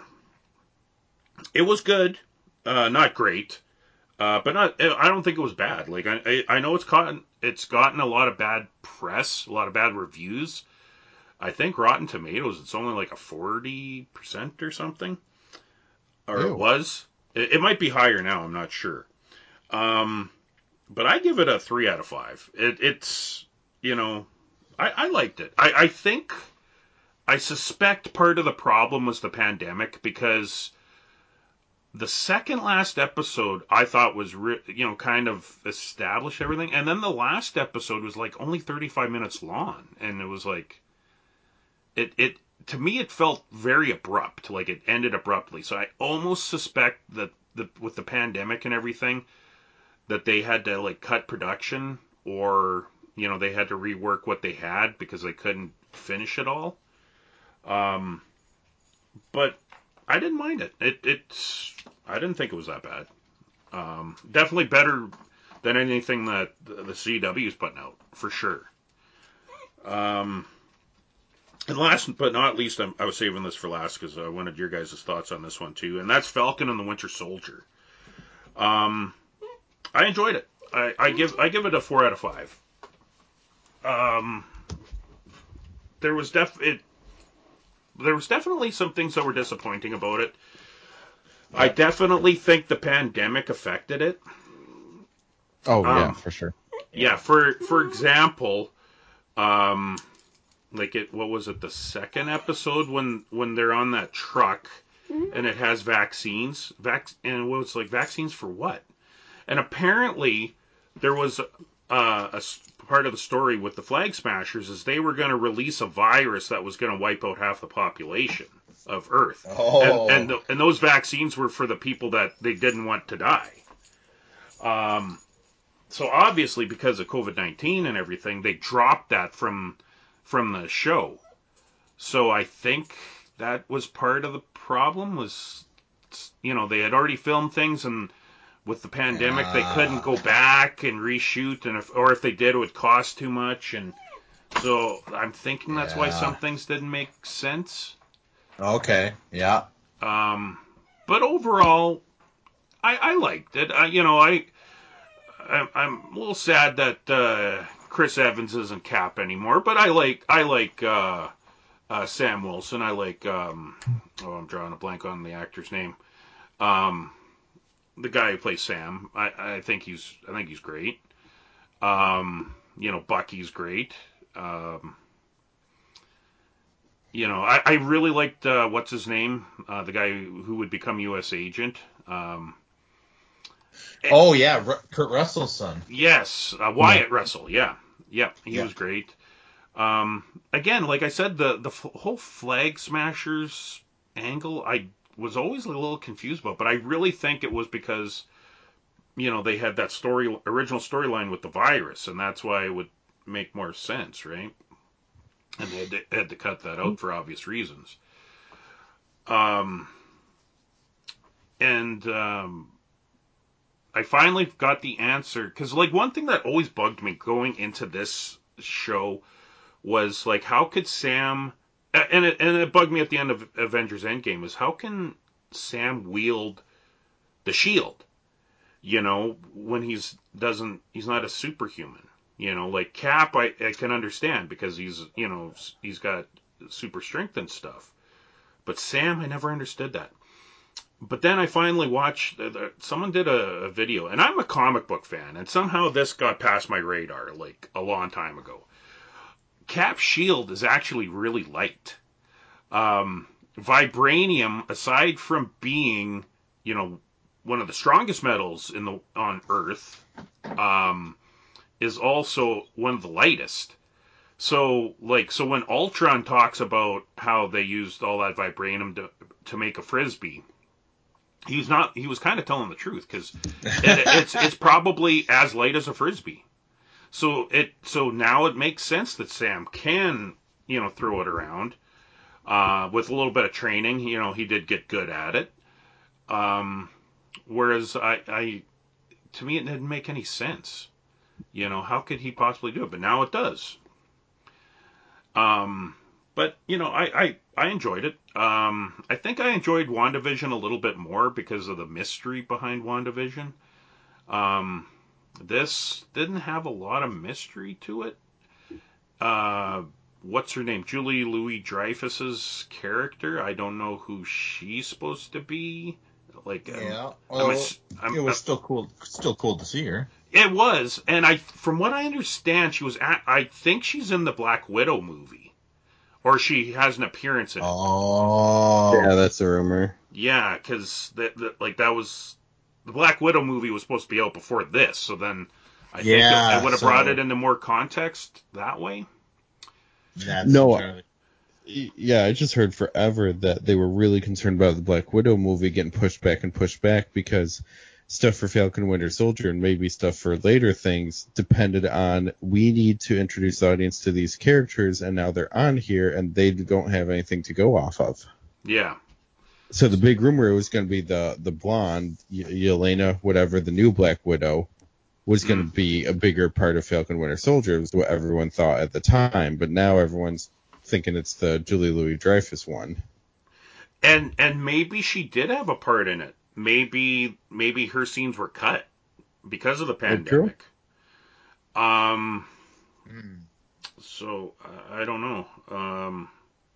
It was good. Uh, not great. Uh, but not, I don't think it was bad. Like, I, I know it's gotten, it's gotten a lot of bad press, a lot of bad reviews. I think Rotten Tomatoes, it's only like a forty percent or something. Or Ew. it was. It, it might be higher now, I'm not sure. Um, but I give it a three out of five. It, it's, you know, I, I liked it. I, I think, I suspect part of the problem was the pandemic, because the second last episode I thought was, re- you know, kind of established everything. And then the last episode was like only thirty-five minutes long. And it was like, it, it, to me, it felt very abrupt. Like it ended abruptly. So I almost suspect that the, with the pandemic and everything, that they had to like cut production, or, you know, they had to rework what they had because they couldn't finish it all. Um, but I didn't mind it. It, it's, I didn't think it was that bad. Um, definitely better than anything that the, the C W is putting out, for sure. Um, and last but not least, I'm, I was saving this for last because I wanted your guys' thoughts on this one too, and that's Falcon and the Winter Soldier. Um, I enjoyed it. I, I give I give it a four out of five. Um, there was def it, there was definitely some things that were disappointing about it. I definitely think the pandemic affected it. Oh yeah, Um, for sure. yeah, for for example, um, like it, what was it, the second episode when when they're on that truck and it has vaccines, vac, and it was like vaccines for what? And apparently there was uh, a s- part of the story with the Flag Smashers is they were going to release a virus that was going to wipe out half the population of Earth, and Oh. and th- and those vaccines were for the people that they didn't want to die. Um, so obviously because of COVID nineteen and everything, they dropped that from from the show. So I think that was part of the problem. Was, you know, they had already filmed things, and with the pandemic they couldn't go Ah. back and reshoot, and if or if they did, it would cost too much, and so I'm thinking that's why some Yeah. things didn't make sense. Okay. Yeah. Um, but overall, I, I liked it. I, you know, I, I I'm a little sad that uh, Chris Evans isn't Cap anymore, but I like I like uh, uh, Sam Wilson. I like um, oh, I'm drawing a blank on the actor's name. Um, the guy who plays Sam. I, I think he's I think he's great. Um, you know, Bucky's great. Um, you know, I, I really liked uh, what's his name, uh, the guy who would become U S agent. Um, Oh yeah, Ru- Kurt Russell's son. yes, uh, Yeah. Wyatt Russell. Yeah, yeah, he Yeah. was great. Um, again, like I said, the the f- whole Flag Smashers angle, I was always a little confused about, but I really think it was because, you know, they had that story, original storyline with the virus, and that's why it would make more sense, right? And they had to, had to cut that out for obvious reasons. Um, and um, I finally got the answer, because like one thing that always bugged me going into this show was like, how could Sam, and it, and it bugged me at the end of Avengers Endgame, is how can Sam wield the shield? You know, when he's doesn't he's not a superhuman. You know, like Cap, I, I can understand because he's you know he's got super strength and stuff. But Sam, I never understood that. But then I finally watched. Uh, someone did a, a video, and I'm a comic book fan, and somehow this got past my radar like a long time ago. Cap's shield is actually really light. Um, vibranium, aside from being, you know, one of the strongest metals in the on Earth, um, is also one of the lightest. So, like, so when Ultron talks about how they used all that vibranium to to make a frisbee, he's not. He was kind of telling the truth because it, it's it's probably as light as a frisbee. So it so now it makes sense that Sam can you know, throw it around. Uh, with a little bit of training, you know, he did get good at it. Um, whereas I, I, to me, it didn't make any sense. You know, how could he possibly do it? But now it does. Um, but you know, I, I, I enjoyed it. Um, I think I enjoyed WandaVision a little bit more because of the mystery behind WandaVision. Um, this didn't have a lot of mystery to it. Uh, what's her name? Julie Louis Dreyfus's character. I don't know who she's supposed to be. Like, Yeah, I'm, I'm, well, a, I'm it was a, still cool. Still cool to see her. It was, and I, from what I understand, she was at. I think she's in the Black Widow movie, or she has an appearance in it. Oh, Yeah, that's a rumor. Yeah, because that, that, like, that was the Black Widow movie was supposed to be out before this, so then I think it, yeah. it would have so brought it into more context that way. That's No, entirely. Yeah, I just heard forever that they were really concerned about the Black Widow movie getting pushed back and pushed back because stuff for Falcon Winter Soldier and maybe stuff for later things depended on we need to introduce the audience to these characters, and now they're on here and they don't have anything to go off of. Yeah. So the big rumor was going to be the the blonde, y- Yelena, whatever, the new Black Widow, was going to Mm. be a bigger part of Falcon Winter Soldier, was what everyone thought at the time. But now everyone's thinking it's the Julie Louis Dreyfus one. And and maybe she did have a part in it. Maybe maybe her scenes were cut because of the Oh, true. pandemic. Um. Mm. So I I don't know. Um.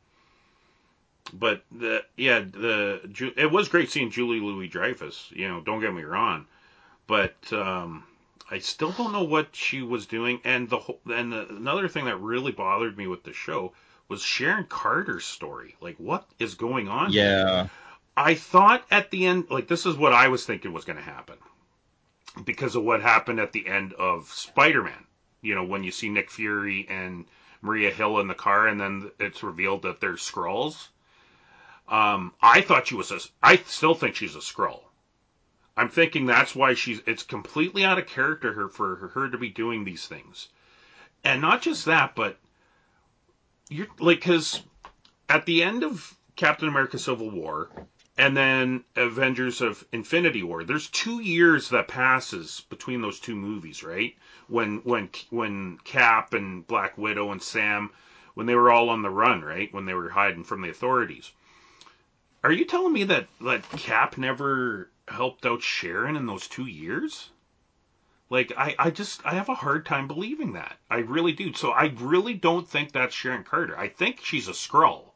But the yeah the Ju- it was great seeing Julie Louis Dreyfus. You know, don't get me wrong, but um, I still don't know what she was doing. And the whole, and the, another thing that really bothered me with the show was Sharon Carter's story. Like, what is going on here? Yeah. I thought at the end, like this is what I was thinking was going to happen because of what happened at the end of Spider-Man. You know, when you see Nick Fury and Maria Hill in the car, and then it's revealed that they're Skrulls. Um, I thought she was a. I still think she's a Skrull. I'm thinking that's why she's. It's completely out of character her for her to be doing these things, and not just that, but you're like because at the end of Captain America: Civil War, and then Avengers of Infinity War, there's two years that passes between those two movies, right? When when when Cap and Black Widow and Sam, when they were all on the run, right? When they were hiding from the authorities. Are you telling me that that Cap never helped out Sharon in those two years? Like I, I just I have a hard time believing that. I really do. So I really don't think that's Sharon Carter. I think she's a Skrull.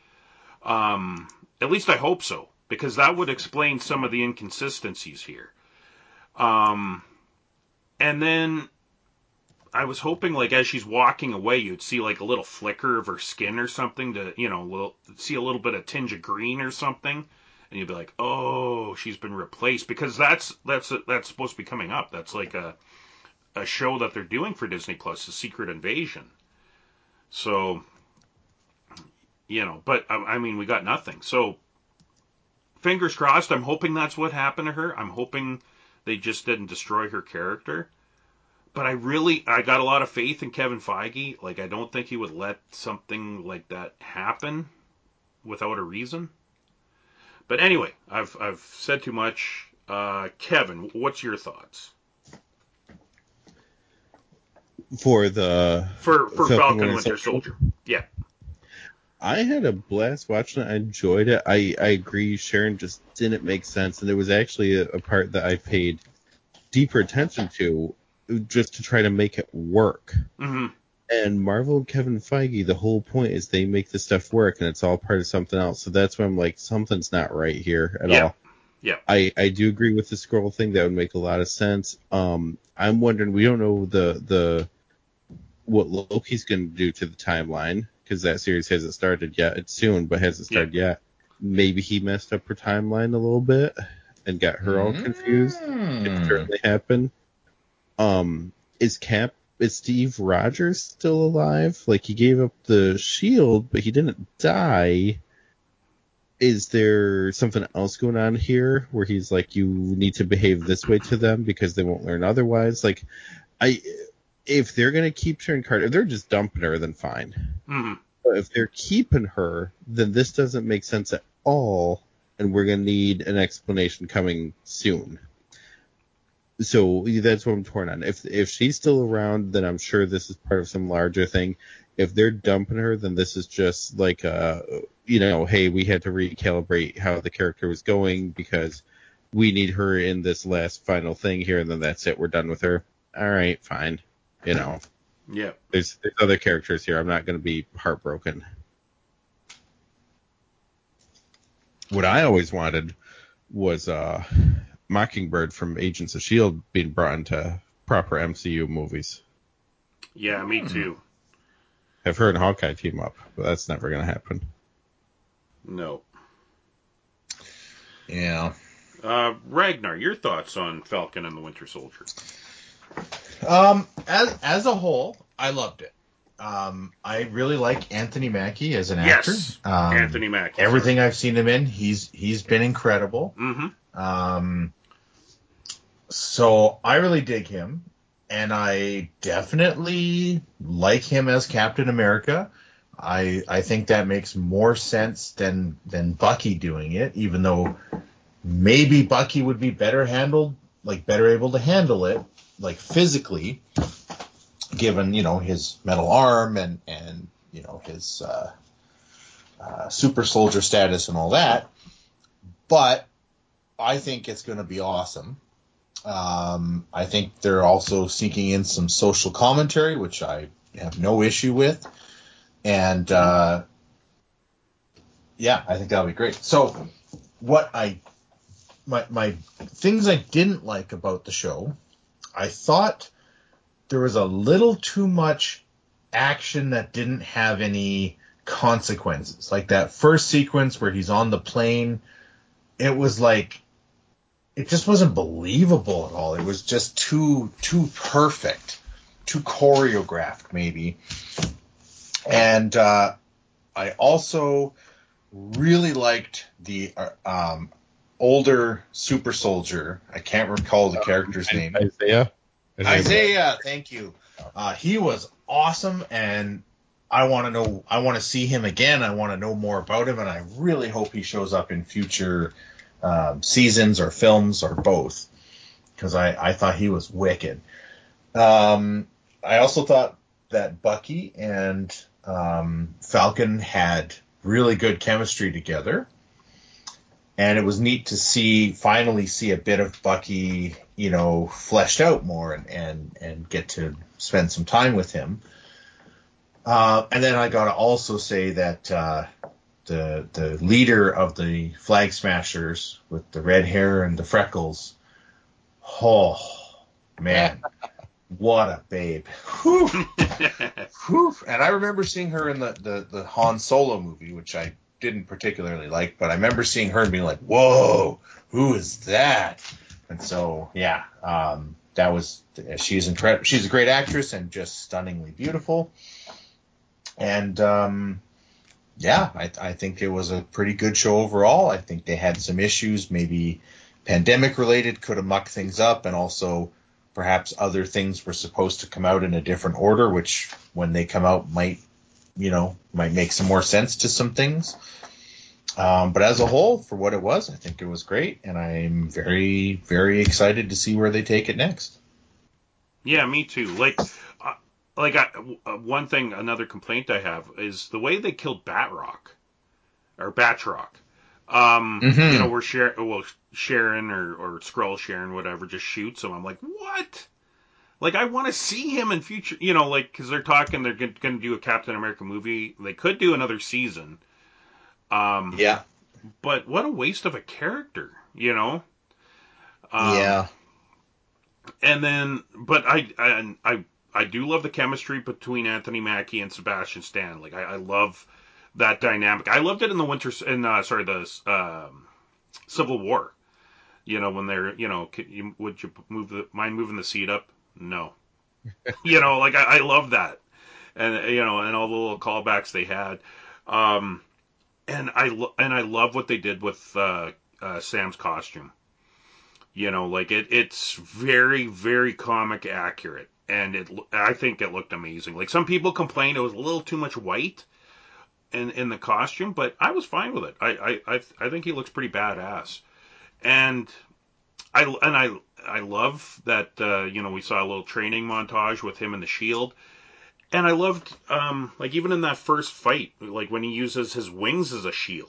Um, at least I hope so, because that would explain some of the inconsistencies here. Um, and then I was hoping, like, as she's walking away, you'd see like a little flicker of her skin or something to, you know, little, see a little bit of tinge of green or something, and you'd be like, oh, she's been replaced, because that's that's that's supposed to be coming up. That's like a a show that they're doing for Disney Plus, The Secret Invasion. So, you know, but I, I mean, we got nothing. So, fingers crossed. I'm hoping that's what happened to her. I'm hoping they just didn't destroy her character. But I really, I got a lot of faith in Kevin Feige. Like, I don't think he would let something like that happen without a reason. But anyway, I've I've said too much. Uh, Kevin, what's your thoughts For the for for Falcon Falcon Winter Winter Soldier? Soldier? Yeah. I had a blast watching it. I enjoyed it. I, I agree. Sharon just didn't make sense. And there was actually a, a part that I paid deeper attention to just to try to make it work. Mm-hmm. And Marvel and Kevin Feige, the whole point is they make the stuff work and it's all part of something else. So that's why I'm like, something's not right here at Yeah. all. Yeah. I, I do agree with the Skrull thing. That would make a lot of sense. Um, I'm wondering, we don't know the, the, what Loki's going to do to the timeline, because that series hasn't started yet. It's soon, but hasn't started Yeah. yet. Maybe he messed up her timeline a little bit and got her all confused. Mm. It certainly happened. Um, is Cap, is Steve Rogers still alive? Like, he gave up the shield, but he didn't die. Is there something else going on here where he's like, you need to behave this way to them because they won't learn otherwise? Like, I, if they're going to keep Sharon Carter, if they're just dumping her, then fine. Mm-hmm. But if they're keeping her, then this doesn't make sense at all, and we're going to need an explanation coming soon. So that's what I'm torn on. If if she's still around, then I'm sure this is part of some larger thing. If they're dumping her, then this is just like a, you know, hey, we had to recalibrate how the character was going because we need her in this last final thing here, and then that's it. We're done with her. All right, fine. You know. Yeah. There's there's other characters here. I'm not going to be heartbroken. What I always wanted was uh, Mockingbird from Agents of S H I E L D being brought into proper M C U movies. Yeah, me too. Have her and Hawkeye team up, but that's never going to happen. No. Yeah. Uh, Ragnar, your thoughts on Falcon and the Winter Soldier? Um, as as a whole, I loved it. Um, I really like Anthony Mackie as an actor. Yes, Um, Anthony Mackie. Everything I've seen him in, he's he's been incredible. Mm-hmm. Um, so I really dig him, and I definitely like him as Captain America. I I think that makes more sense than than Bucky doing it, even though maybe Bucky would be better handled, like better able to handle it, like physically, given, you know, his metal arm and, and you know, his uh, uh, super soldier status and all that. But I think it's going to be awesome. Um, I think they're also sneaking in some social commentary, which I have no issue with. And, uh, yeah, I think that'll be great. So what I, my, my things I didn't like about the show, I thought there was a little too much action that didn't have any consequences. Like that first sequence where he's on the plane, it was like, it just wasn't believable at all. It was just too, too perfect, too choreographed maybe. And, uh, I also really liked the, uh, um, older super soldier. I can't recall the character's name. Isaiah? Isaiah, thank you. Uh, he was awesome, and I want to know. I want to see him again. I want to know more about him, and I really hope he shows up in future um, seasons or films or both, because I, I thought he was wicked. Um, I also thought that Bucky and um, Falcon had really good chemistry together. And it was neat to see, finally see a bit of Bucky, you know, fleshed out more and, and, and get to spend some time with him. Uh, and then I got to also say that uh, the the leader of the Flag Smashers with the red hair and the freckles, oh, man, what a babe. Whew. Whew. And I remember seeing her in the, the, the Han Solo movie, which I didn't particularly like, but I remember seeing her and being like, whoa, who is that? And so, yeah, um, that was, she's incredible. She's a great actress and just stunningly beautiful. And, um, yeah, I, I think it was a pretty good show overall. I think they had some issues, maybe pandemic related, could have mucked things up, and also perhaps other things were supposed to come out in a different order, which when they come out might, you know, might make some more sense to some things. Um, but as a whole, for what it was, I think it was great, and I'm very, very excited to see where they take it next. Yeah, me too. Like, uh, like I, uh, one thing, another complaint I have is the way they killed Batroc or Batroc. Um, Mm-hmm. You know, where Sharon, well, Sharon or or Skrull Sharon, whatever, just shoots him. I'm like, what? Like, I want to see him in future, you know, like, because they're talking, they're going to do a Captain America movie. They could do another season. Um, Yeah. but what a waste of a character, you know? Um, Yeah. And then, but I, I, I, I do love the chemistry between Anthony Mackie and Sebastian Stan. Like, I, I love that dynamic. I loved it in the Winter, in, uh, sorry, the, um, Civil War. You know, when they're, you know, could you, would you move the, mind moving the seat up? No. You know, like, I, I love that. And, you know, and all the little callbacks they had. Um, and I, lo- and I love what they did with, uh, uh, Sam's costume. You know, like it, it's very, very comic accurate. And it, I think it looked amazing. Like some people complained it was a little too much white. in in the costume, but I was fine with it. I I I, I think he looks pretty badass, and I and I I love that uh, you know we saw a little training montage with him in the Shield, and I loved um, like even in that first fight, like when he uses his wings as a shield.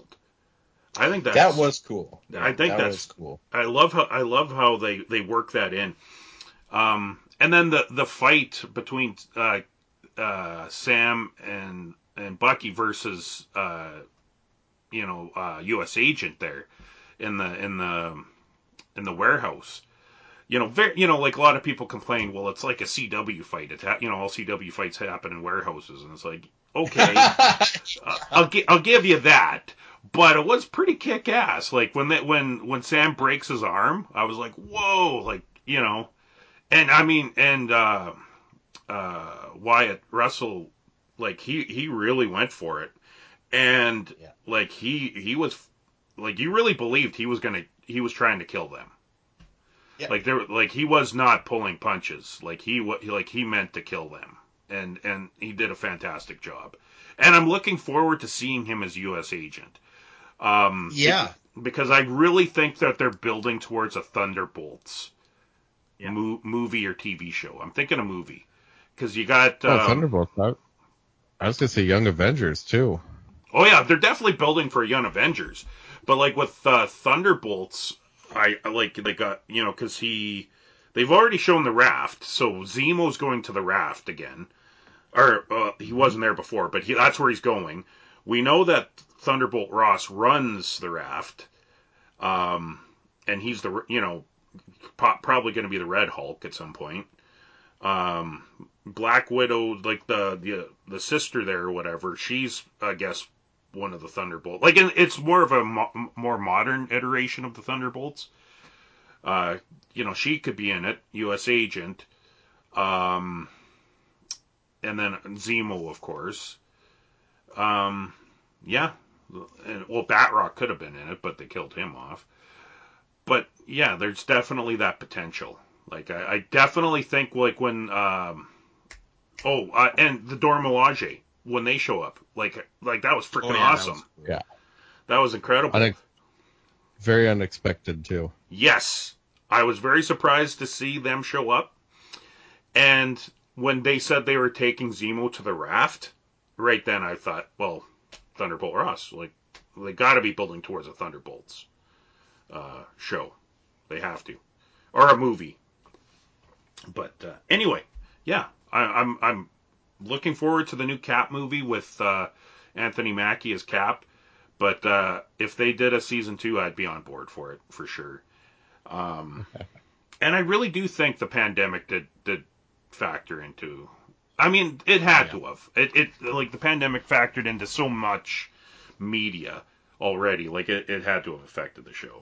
I think that's, that was cool. Yeah, I think that that's was cool. I love how I love how they, they work that in. Um, and then the the fight between uh, uh, Sam and and Bucky versus uh, you know uh, U S Agent there in the in the in the warehouse. You know, very, you know, like a lot of people complain. Well, it's like a C W fight. It's ha- you know, all C W fights happen in warehouses, and it's like, okay, uh, I'll gi- I'll give you that. But it was pretty kick ass. Like when that when when Sam breaks his arm, I was like, whoa, like you know, and I mean, and uh, uh, Wyatt Russell, like he he really went for it, and Yeah. like he he was like you really believed he was gonna he was trying to kill them. Yeah. Like there, like he was not pulling punches. Like he wa- like he meant to kill them, and and he did a fantastic job. And I'm looking forward to seeing him as U S Agent. Um, Yeah. because I really think that they're building towards a Thunderbolts Yeah. mo- movie or T V show. I'm thinking a movie because you got Oh, um, Thunderbolts. I, I was gonna say Young Avengers too. oh yeah, they're definitely building for Young Avengers. But like with uh, Thunderbolts, I, I like they got you know because he they've already shown the raft, so Zemo's going to the raft again, or uh, he wasn't there before, but he, that's where he's going. We know that Thunderbolt Ross runs the raft, um, and he's the you know po- probably going to be the Red Hulk at some point. Um, Black Widow, like the the the sister there or whatever, she's I guess one of the Thunderbolts. Like it's more of a mo- more modern iteration of the Thunderbolts. Uh, you know, she could be in it, U S Agent, um, and then Zemo, of course. Um, yeah, and, well, Batroc could have been in it, but they killed him off. But yeah, there's definitely that potential. Like I, I definitely think like when um, oh, uh, and the Dora Milaje when they show up, like like that was freaking Oh, yeah, that awesome. was cool. Yeah. That was incredible. Unex- very unexpected too. Yes, I was very surprised to see them show up. And when they said they were taking Zemo to the raft, right then I thought, well, Thunderbolt Ross, like they got to be building towards a Thunderbolts uh, show. They have to, or a movie. But uh, anyway, yeah, I, I'm I'm looking forward to the new Cap movie with uh, Anthony Mackie as Cap. But uh, if they did a season two, I'd be on board for it for sure. Um, and I really do think the pandemic did did factor into. I mean, it had Yeah. to have. It it like the pandemic factored into so much media already. Like it, it had to have affected the show.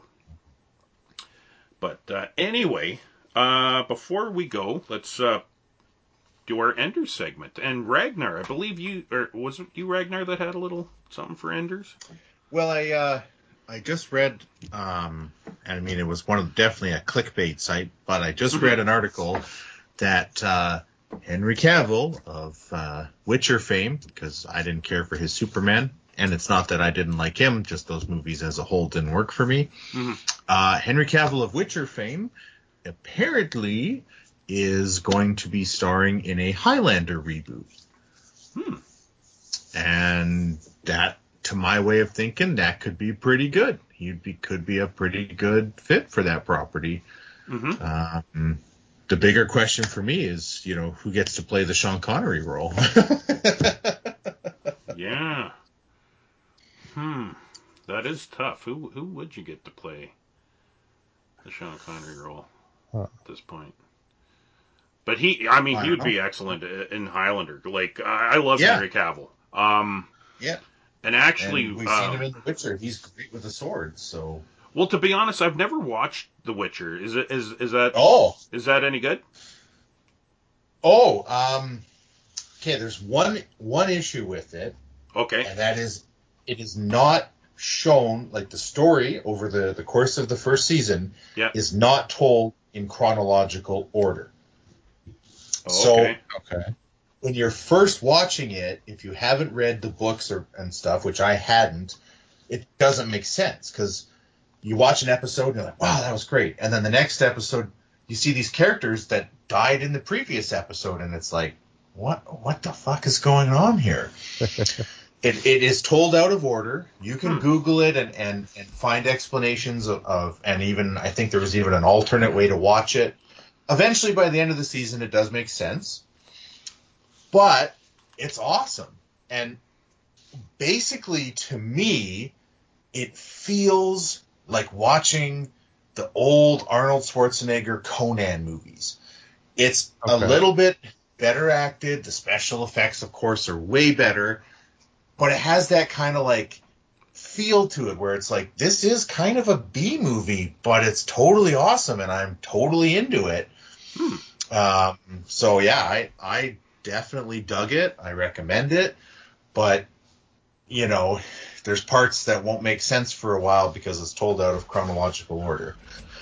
But uh, anyway, uh, before we go, let's uh, do our Enders segment. And Ragnar, I believe you, or was it you, Ragnar, that had a little something for Enders? Well, I uh, I just read, um, I mean, it was one of definitely a clickbait site, but I just read an article that uh, Henry Cavill of uh, Witcher fame, because I didn't care for his Superman, and it's not that I didn't like him, just those movies as a whole didn't work for me. Mm-hmm. Uh, Henry Cavill of Witcher fame apparently is going to be starring in a Highlander reboot. Hmm. And that, to my way of thinking, that could be pretty good. He'd be could be a pretty good fit for that property. Mm-hmm. Um, the bigger question for me is, you know, who gets to play the Sean Connery role? Yeah. Hmm. That is tough. Who who would you get to play the Sean Connery role Huh. at this point? But he, I mean, I he don't would be know. excellent in Highlander. Like I I love Yeah. Henry Cavill. Um, Yeah. and actually, And we've um, seen him in The Witcher. He's great with a sword, so. well, to be honest, I've never watched The Witcher. Is it is is that Oh. is that any good? Oh. Um. Okay. There's one one issue with it, Okay. and that is it is not shown, like the story over the the course of the first season Yeah. is not told in chronological order. Oh, So okay. Okay. when you're first watching it, if you haven't read the books or and stuff, which I hadn't, it doesn't make sense because you watch an episode and you're like, wow, that was great. And then the next episode, you see these characters that died in the previous episode, and it's like, what what the fuck is going on here? it, it is told out of order. You can Hmm. Google it and, and, and find explanations of, of, and even, I think there was even an alternate way to watch it. Eventually, by the end of the season, it does make sense. But it's awesome. And basically, to me, it feels like watching the old Arnold Schwarzenegger Conan movies. It's a Okay. little bit better acted. The special effects, of course, are way better. But it has that kind of like feel to it where it's like, this is kind of a B movie, but it's totally awesome and I'm totally into it. Hmm. Um, so yeah, I, I definitely dug it. I recommend it. But, you know, there's parts that won't make sense for a while because it's told out of chronological order.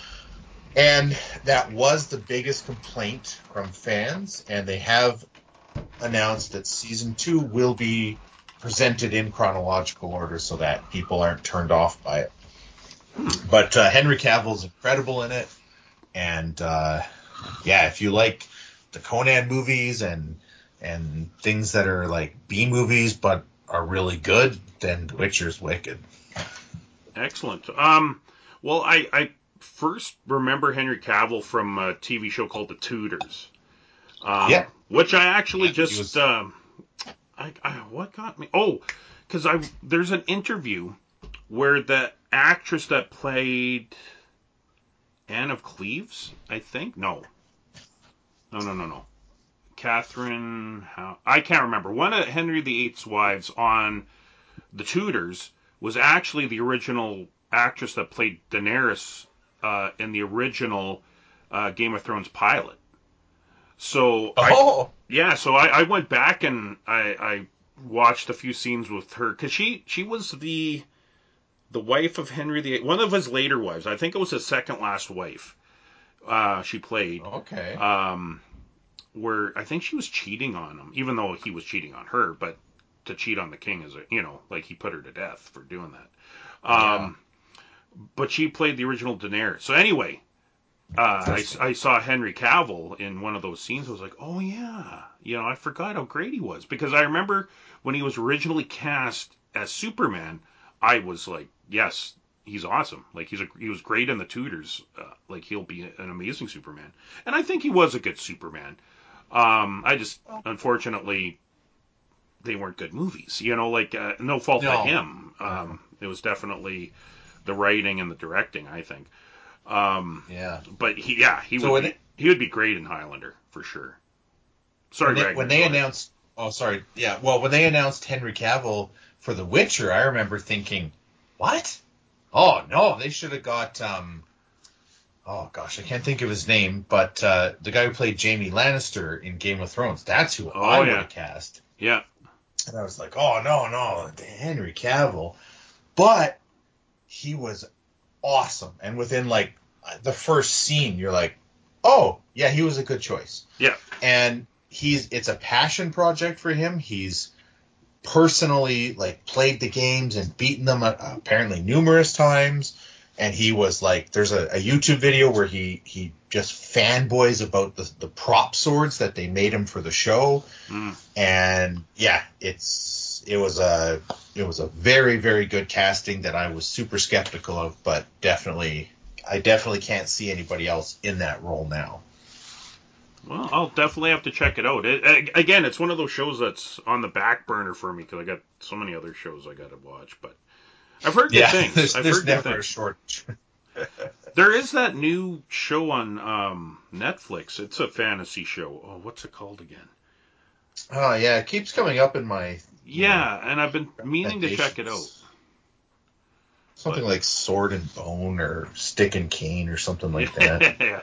And that was the biggest complaint from fans, and they have announced that season two will be presented in chronological order so that people aren't turned off by it. But uh, Henry Cavill's incredible in it, and uh, yeah, if you like the Conan movies and and things that are like B movies but are really good, then The Witcher's wicked. Excellent. Um, well, I, I first remember Henry Cavill from a T V show called The Tudors. Um, Yeah. Which I actually Yeah, he just, was- um, I, I, what got me? Oh, because I there's an interview where the actress that played Anne of Cleves, I think, no, no, no, no, no, Catherine, how I can't remember. One of Henry the Eighth's wives on The Tudors was actually the original actress that played Daenerys uh, in the original uh, Game of Thrones pilot. So I, Oh, yeah, so I, I went back and I, I watched a few scenes with her because she she was the the wife of Henry the Eighth, one of his later wives. I think it was his second last wife. Uh, she played. okay. Um, where I think she was cheating on him, even though he was cheating on her. But to cheat on the king is a, you know, like he put her to death for doing that. Um, but she played the original Daenerys. So anyway, uh, I, Interesting. I saw Henry Cavill in one of those scenes. I was like, oh yeah, you know, I forgot how great he was because I remember when he was originally cast as Superman, I was like, yes, he's awesome. Like he's a, he was great in the Tudors. Uh, like he'll be an amazing Superman, and I think he was a good Superman. Um, I just unfortunately they weren't good movies. You know, like uh, no fault No. to him. Um, it was definitely the writing and the directing, I think. Um, Yeah. but he, yeah, he So would when be, it- he would be great in Highlander for sure. Sorry, when they, Ragnar, when they go ahead. announced, oh sorry, yeah, well when they announced Henry Cavill for The Witcher, I remember thinking, what? Oh no, they should have got, um, oh gosh, I can't think of his name, but uh, the guy who played Jaime Lannister in Game of Thrones. That's who Oh, I would yeah. have cast. Yeah, And I was like, oh no, no, Henry Cavill, but he was awesome, and within like the first scene, you're like, oh yeah, he was a good choice. yeah, And he's it's a passion project for him. He's personally like played the games and beaten them uh, apparently numerous times. And he was like, there's a, a YouTube video where he he just fanboys about the the prop swords that they made him for the show. mm, And yeah, it's it was a it was a very very good casting that I was super skeptical of, but definitely I definitely can't see anybody else in that role now. Well, I'll definitely have to check it out. It, a- again, it's one of those shows that's on the back burner for me because I got so many other shows I got to watch. But I've heard good Yeah, things. there's, I've there's heard good never a things. shortage. There is that new show on um, Netflix. It's a fantasy show. Oh, what's it called again? Oh yeah, it keeps coming up in my you Yeah, and I've been know, meaning to check it out. recommendations. Something But- like Sword and Bone or Stick and Cane or something like that. yeah.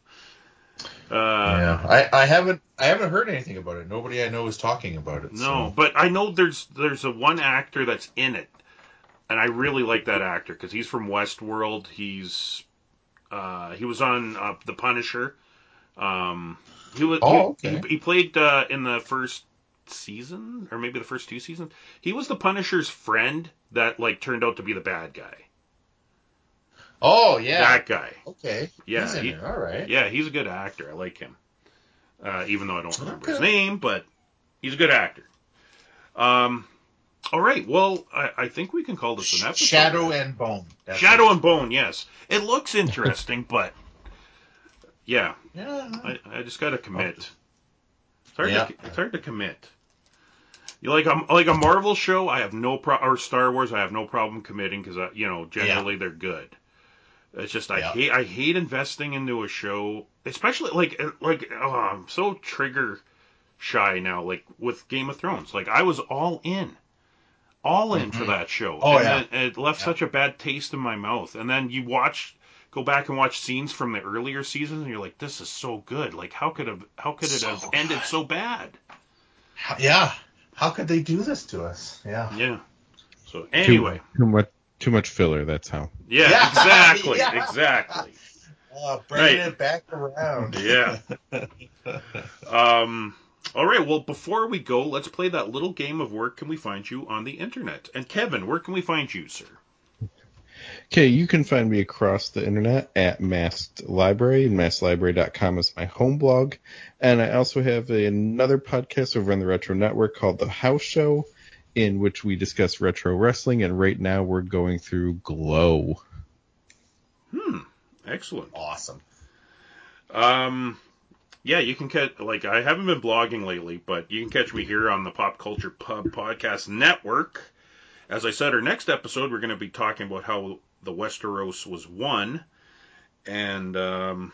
Uh, Yeah, I, I haven't I haven't heard anything about it. Nobody I know is talking about it. No, so. but I know there's there's a one actor that's in it, and I really like that actor because he's from Westworld. He's uh, he was on uh, The Punisher. Um, he was Oh, he, okay. he, he played uh, in the first season, or maybe the first two seasons. He was the Punisher's friend that like turned out to be the bad guy. Oh yeah, that guy. Okay, Yeah, he's in he, there. All right. Yeah, he's a good actor. I like him. Uh, even though I don't remember Okay. his name, but he's a good actor. Um, all right. Well, I, I think we can call this an episode. Shadow and Bone. That's Shadow it. and Bone. Yes, it looks interesting, but yeah, Yeah. I, I just got to commit. It's hard. Yeah. To, it's hard to commit. You like a like a Marvel show? I have no pro or Star Wars. I have no problem committing because you know generally Yeah. they're good. It's just I Yeah. hate I hate investing into a show, especially like like oh, I'm so trigger shy now. Like with Game of Thrones, like I was all in, all in for Mhm. that show, Oh, and yeah. then it left Yeah. such a bad taste in my mouth. And then you watch, go back and watch scenes from the earlier seasons, and you're like, this is so good. Like how could have how could it So have ended good. so bad? How- Yeah. How could they do this to us? Yeah. Yeah. So anyway, Too, too much too much filler. That's how. yeah, Yeah, exactly, yeah. exactly. Uh, bringing Right. it back around. Yeah. Um, all right, well, before we go, let's play that little game of where can we find you on the internet. And Kevin, where can we find you, sir? Okay, you can find me across the internet at Masked Library, and masked library dot com is my home blog. And I also have another podcast over on the Retro Network called The House Show, in which we discuss retro wrestling, and right now we're going through Glow. Hmm, excellent. Awesome. Um, yeah, you can catch, like, I haven't been blogging lately, but you can catch me here on the Pop Culture Pub Podcast Network. As I said, our next episode, we're going to be talking about how the Westeros was won. And, um,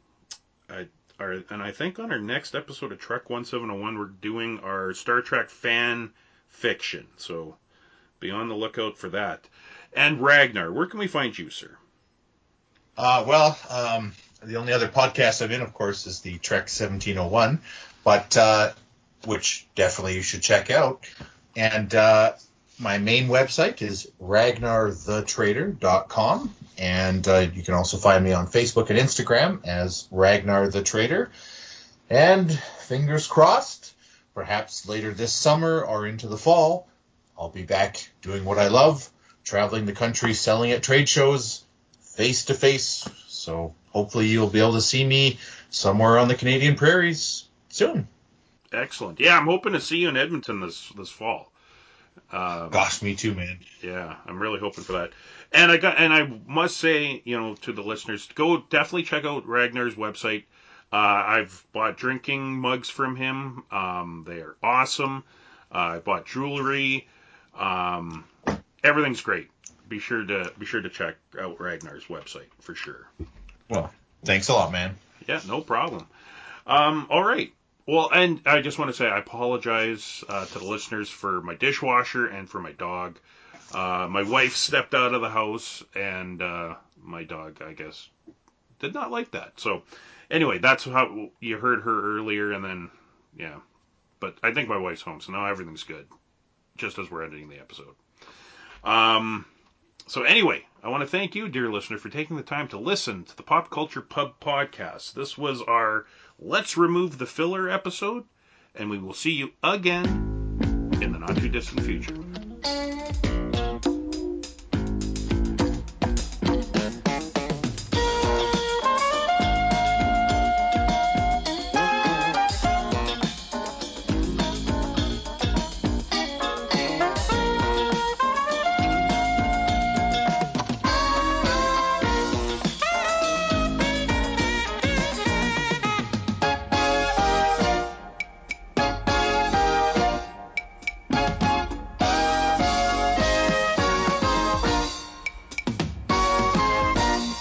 I, our, and I think on our next episode of Trek seventeen oh one, we're doing our Star Trek fan fiction. So be on the lookout for that. And Ragnar, where can we find you, sir? Uh, well, um, the only other podcast I'm in, of course, is the Trek seventeen oh one, but uh, which definitely you should check out. And uh, my main website is ragnar the trader dot com, and uh, you can also find me on Facebook and Instagram as Ragnar the Trader. And fingers crossed, perhaps later this summer or into the fall, I'll be back doing what I love, traveling the country, selling at trade shows, face to face. So hopefully you'll be able to see me somewhere on the Canadian prairies soon. Excellent. Yeah, I'm hoping to see you in Edmonton this this fall. Um, Gosh, me too, man. Yeah, I'm really hoping for that. And I got, and I must say, you know, to the listeners, go definitely check out Ragnar's website. Uh, I've bought drinking mugs from him. Um, they are awesome. Uh, I bought jewelry. Um, everything's great. Be sure to be sure to check out Ragnar's website for sure. Well, thanks a lot, man. Yeah, no problem. Um, all right. Well, and I just want to say I apologize uh, to the listeners for my dishwasher and for my dog. Uh, my wife stepped out of the house, and uh, my dog, I guess, did not like that. So, anyway, that's how you heard her earlier, and then, yeah. But I think my wife's home, so now everything's good, just as we're editing the episode. Um, so, anyway, I want to thank you, dear listener, for taking the time to listen to the Pop Culture Pub Podcast. This was our Let's Remove the Filler episode, and we will see you again in the not too distant future.